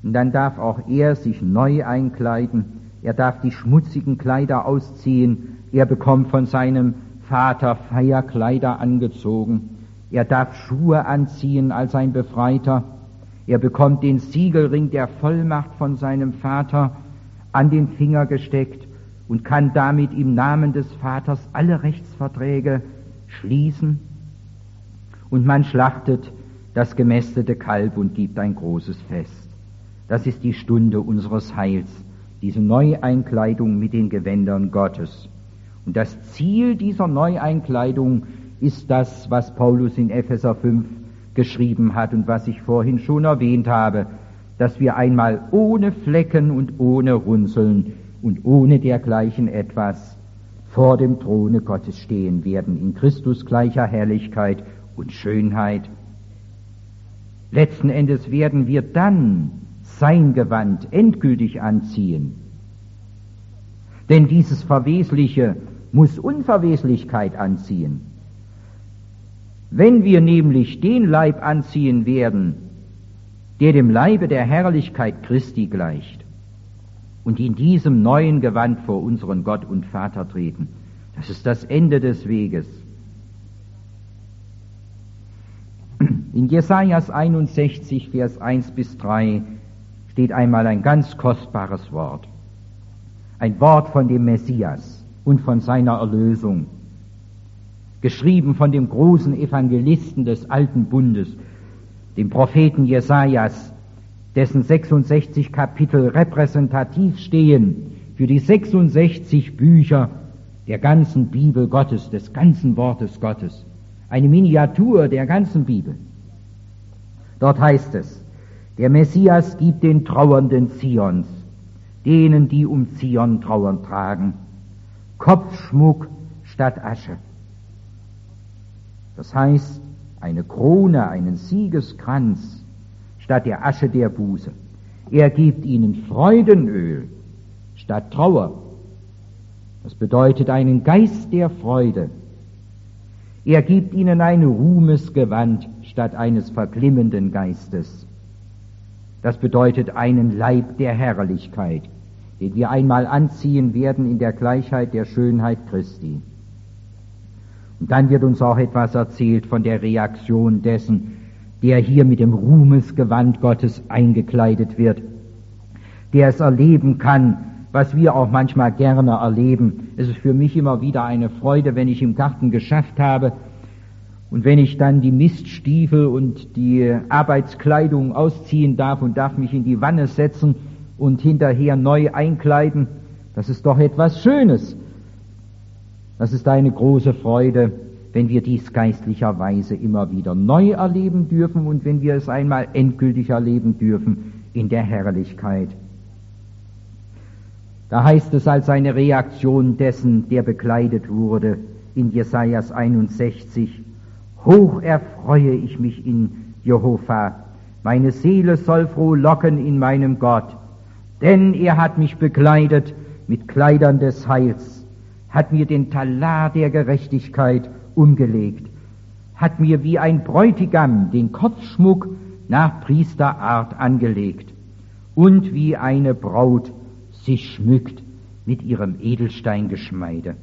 Und dann darf auch er sich neu einkleiden. Er darf die schmutzigen Kleider ausziehen. Er bekommt von seinem Vater Feierkleider angezogen. Er darf Schuhe anziehen als ein Befreiter. Er bekommt den Siegelring der Vollmacht von seinem Vater an den Finger gesteckt und kann damit im Namen des Vaters alle Rechtsverträge schließen. Und man schlachtet das gemästete Kalb und gibt ein großes Fest. Das ist die Stunde unseres Heils, diese Neueinkleidung mit den Gewändern Gottes. Und das Ziel dieser Neueinkleidung ist das, was Paulus in Epheser 5 geschrieben hat und was ich vorhin schon erwähnt habe, dass wir einmal ohne Flecken und ohne Runzeln und ohne dergleichen etwas vor dem Throne Gottes stehen werden, in Christus gleicher Herrlichkeit und Schönheit. Letzten Endes werden wir dann sein Gewand endgültig anziehen. Denn dieses Verwesliche muss Unverweslichkeit anziehen. Wenn wir nämlich den Leib anziehen werden, der dem Leibe der Herrlichkeit Christi gleicht, und in diesem neuen Gewand vor unseren Gott und Vater treten, das ist das Ende des Weges. In Jesajas 61, Vers 1 bis 3 steht einmal ein ganz kostbares Wort. Ein Wort von dem Messias und von seiner Erlösung. Geschrieben von dem großen Evangelisten des Alten Bundes, dem Propheten Jesajas, dessen 66 Kapitel repräsentativ stehen für die 66 Bücher der ganzen Bibel Gottes, des ganzen Wortes Gottes. Eine Miniatur der ganzen Bibel. Dort heißt es, der Messias gibt den Trauernden Zions, denen, die um Zion Trauern tragen, Kopfschmuck statt Asche. Das heißt, eine Krone, einen Siegeskranz statt der Asche der Buße. Er gibt ihnen Freudenöl statt Trauer. Das bedeutet einen Geist der Freude. Er gibt ihnen ein Ruhmesgewand statt eines verglimmenden Geistes. Das bedeutet einen Leib der Herrlichkeit, den wir einmal anziehen werden in der Gleichheit der Schönheit Christi. Und dann wird uns auch etwas erzählt von der Reaktion dessen, der hier mit dem Ruhmesgewand Gottes eingekleidet wird, der es erleben kann, was wir auch manchmal gerne erleben. Es ist für mich immer wieder eine Freude, wenn ich im Garten geschafft habe und wenn ich dann die Miststiefel und die Arbeitskleidung ausziehen darf und darf mich in die Wanne setzen und hinterher neu einkleiden. Das ist doch etwas Schönes. Das ist eine große Freude, wenn wir dies geistlicherweise immer wieder neu erleben dürfen und wenn wir es einmal endgültig erleben dürfen in der Herrlichkeit. Da heißt es als eine Reaktion dessen, der bekleidet wurde, in Jesajas 61, hoch erfreue ich mich in Jehova, meine Seele soll frohlocken in meinem Gott, denn er hat mich bekleidet mit Kleidern des Heils, hat mir den Talar der Gerechtigkeit umgelegt, hat mir wie ein Bräutigam den Kopfschmuck nach Priesterart angelegt und wie eine Braut sich schmückt mit ihrem Edelsteingeschmeide.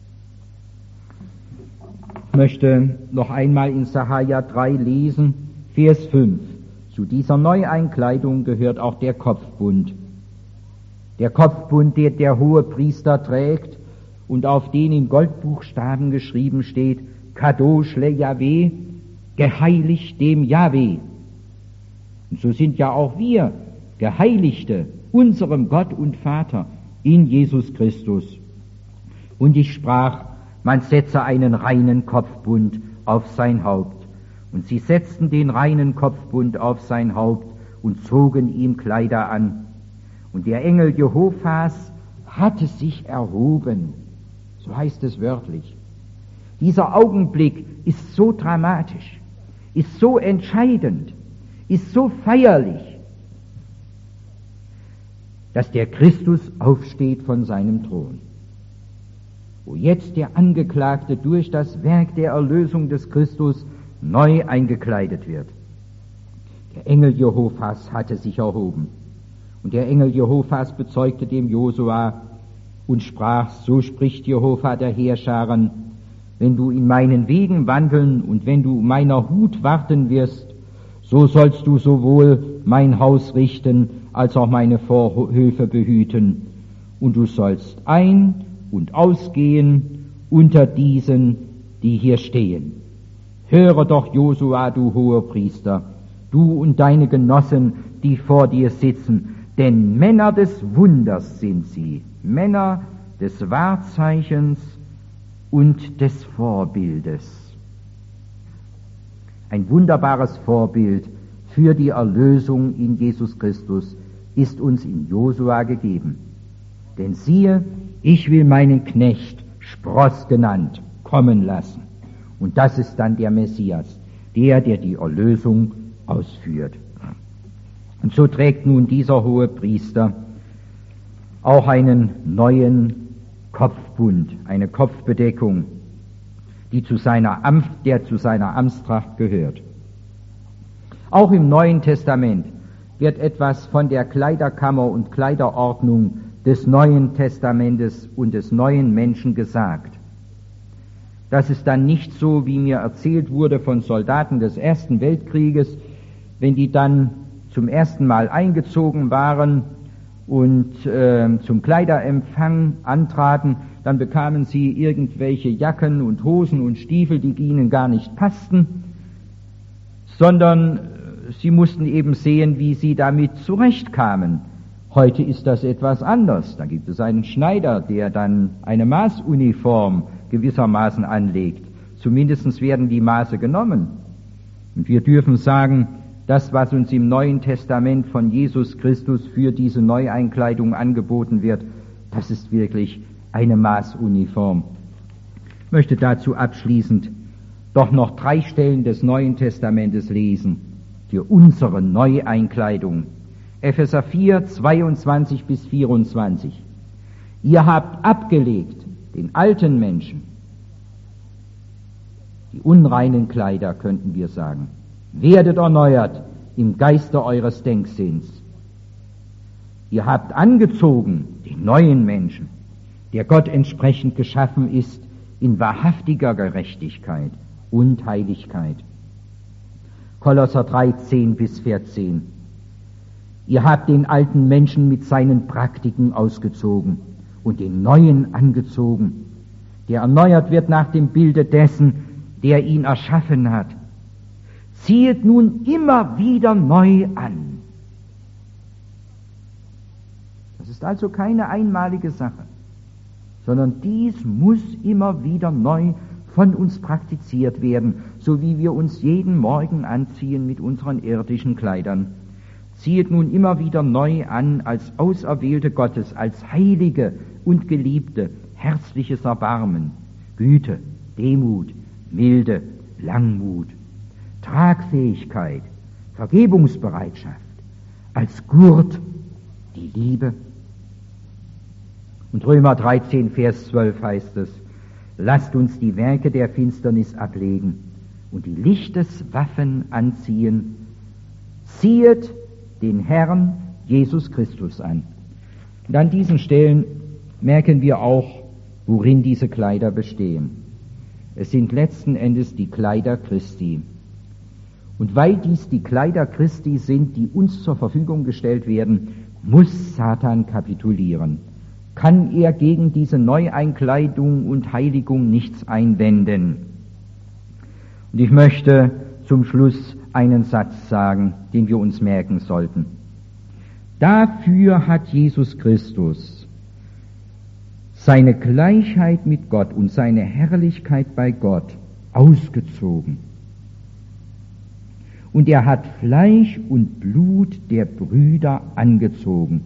Ich möchte noch einmal in Sacharja 3 lesen, Vers 5. Zu dieser Neueinkleidung gehört auch der Kopfbund. Der Kopfbund, den der hohe Priester trägt und auf den in Goldbuchstaben geschrieben steht, Kadosh le Yahweh, geheiligt dem Yahweh. Und so sind ja auch wir Geheiligte unserem Gott und Vater in Jesus Christus. Und ich sprach, man setze einen reinen Kopfbund auf sein Haupt. Und sie setzten den reinen Kopfbund auf sein Haupt und zogen ihm Kleider an. Und der Engel Jehovas hatte sich erhoben. So heißt es wörtlich. Dieser Augenblick ist so dramatisch, ist so entscheidend, ist so feierlich, dass der Christus aufsteht von seinem Thron. Wo jetzt der Angeklagte durch das Werk der Erlösung des Christus neu eingekleidet wird. Der Engel Jehovas hatte sich erhoben. Und der Engel Jehovas bezeugte dem Josua und sprach, so spricht Jehova der Heerscharen, wenn du in meinen Wegen wandeln und wenn du meiner Hut warten wirst, so sollst du sowohl mein Haus richten, als auch meine Vorhöfe behüten. Und du sollst ein- und ausgehen unter diesen, die hier stehen. Höre doch, Josua, du Hohepriester, du und deine Genossen, die vor dir sitzen, denn Männer des Wunders sind sie, Männer des Wahrzeichens und des Vorbildes. Ein wunderbares Vorbild für die Erlösung in Jesus Christus ist uns in Josua gegeben. Denn siehe, ich will meinen Knecht, Spross genannt, kommen lassen. Und das ist dann der Messias, der die Erlösung ausführt. Und so trägt nun dieser hohe Priester auch einen neuen Kopfbund, eine Kopfbedeckung, der zu seiner Amtstracht gehört. Auch im Neuen Testament wird etwas von der Kleiderkammer und Kleiderordnung des Neuen Testamentes und des neuen Menschen gesagt. Das ist dann nicht so, wie mir erzählt wurde von Soldaten des Ersten Weltkrieges, wenn die dann zum ersten Mal eingezogen waren und zum Kleiderempfang antraten, dann bekamen sie irgendwelche Jacken und Hosen und Stiefel, die ihnen gar nicht passten, sondern sie mussten eben sehen, wie sie damit zurechtkamen. Heute ist das etwas anders. Da gibt es einen Schneider, der dann eine Maßuniform gewissermaßen anlegt. Zumindest werden die Maße genommen. Und wir dürfen sagen, das, was uns im Neuen Testament von Jesus Christus für diese Neueinkleidung angeboten wird, das ist wirklich eine Maßuniform. Ich möchte dazu abschließend doch noch 3 Stellen des Neuen Testamentes lesen für unsere Neueinkleidung. Epheser 4, 22 bis 24. Ihr habt abgelegt den alten Menschen, die unreinen Kleider, könnten wir sagen. Werdet erneuert im Geiste eures Denksinns. Ihr habt angezogen den neuen Menschen, der Gott entsprechend geschaffen ist in wahrhaftiger Gerechtigkeit und Heiligkeit. Kolosser 3, 10 bis 14. Ihr habt den alten Menschen mit seinen Praktiken ausgezogen und den neuen angezogen, der erneuert wird nach dem Bilde dessen, der ihn erschaffen hat. Ziehet nun immer wieder neu an. Das ist also keine einmalige Sache, sondern dies muss immer wieder neu von uns praktiziert werden, so wie wir uns jeden Morgen anziehen mit unseren irdischen Kleidern. Ziehet nun immer wieder neu an als Auserwählte Gottes, als Heilige und Geliebte, herzliches Erbarmen, Güte, Demut, Milde, Langmut, Tragfähigkeit, Vergebungsbereitschaft, als Gurt die Liebe. Und Römer 13, Vers 12 heißt es, lasst uns die Werke der Finsternis ablegen und die Lichteswaffen anziehen. Ziehet den Herrn Jesus Christus an. Und an diesen Stellen merken wir auch, worin diese Kleider bestehen. Es sind letzten Endes die Kleider Christi. Und weil dies die Kleider Christi sind, die uns zur Verfügung gestellt werden, muss Satan kapitulieren. Kann er gegen diese Neueinkleidung und Heiligung nichts einwenden. Und ich möchte zum Schluss einen Satz sagen, den wir uns merken sollten. Dafür hat Jesus Christus seine Gleichheit mit Gott und seine Herrlichkeit bei Gott ausgezogen. Und er hat Fleisch und Blut der Brüder angezogen.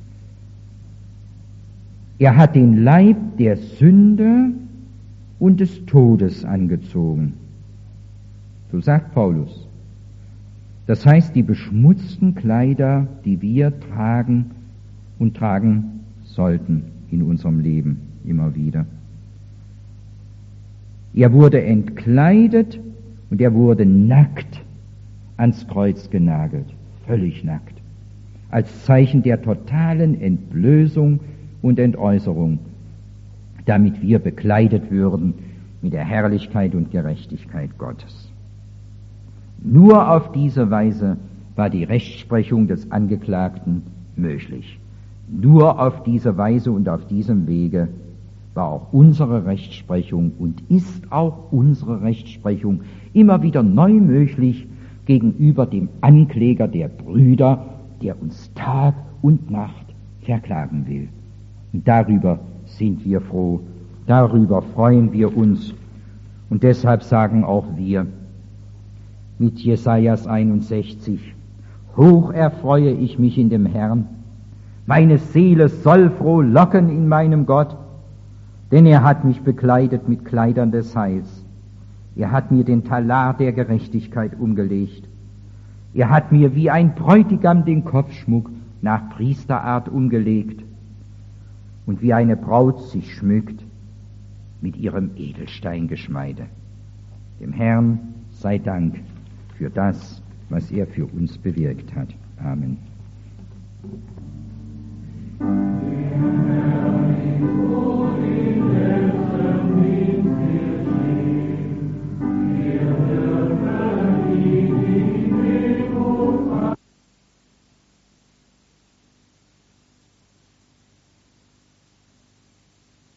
Er hat den Leib der Sünde und des Todes angezogen. So sagt Paulus. Das heißt, die beschmutzten Kleider, die wir tragen und tragen sollten in unserem Leben immer wieder. Er wurde entkleidet und er wurde nackt ans Kreuz genagelt, völlig nackt. als Zeichen der totalen Entblößung und Entäußerung, damit wir bekleidet würden mit der Herrlichkeit und Gerechtigkeit Gottes. Nur auf diese Weise war die Rechtsprechung des Angeklagten möglich. Nur auf diese Weise und auf diesem Wege war auch unsere Rechtsprechung und ist auch unsere Rechtsprechung immer wieder neu möglich gegenüber dem Ankläger der Brüder, der uns Tag und Nacht verklagen will. Und darüber sind wir froh, darüber freuen wir uns. Und deshalb sagen auch wir mit Jesajas 61, hoch erfreue ich mich in dem Herrn, meine Seele soll frohlocken in meinem Gott, denn er hat mich bekleidet mit Kleidern des Heils. Er hat mir den Talar der Gerechtigkeit umgelegt. Er hat mir wie ein Bräutigam den Kopfschmuck nach Priesterart umgelegt und wie eine Braut sich schmückt mit ihrem Edelsteingeschmeide. Dem Herrn sei Dank für das, was er für uns bewirkt hat. Amen.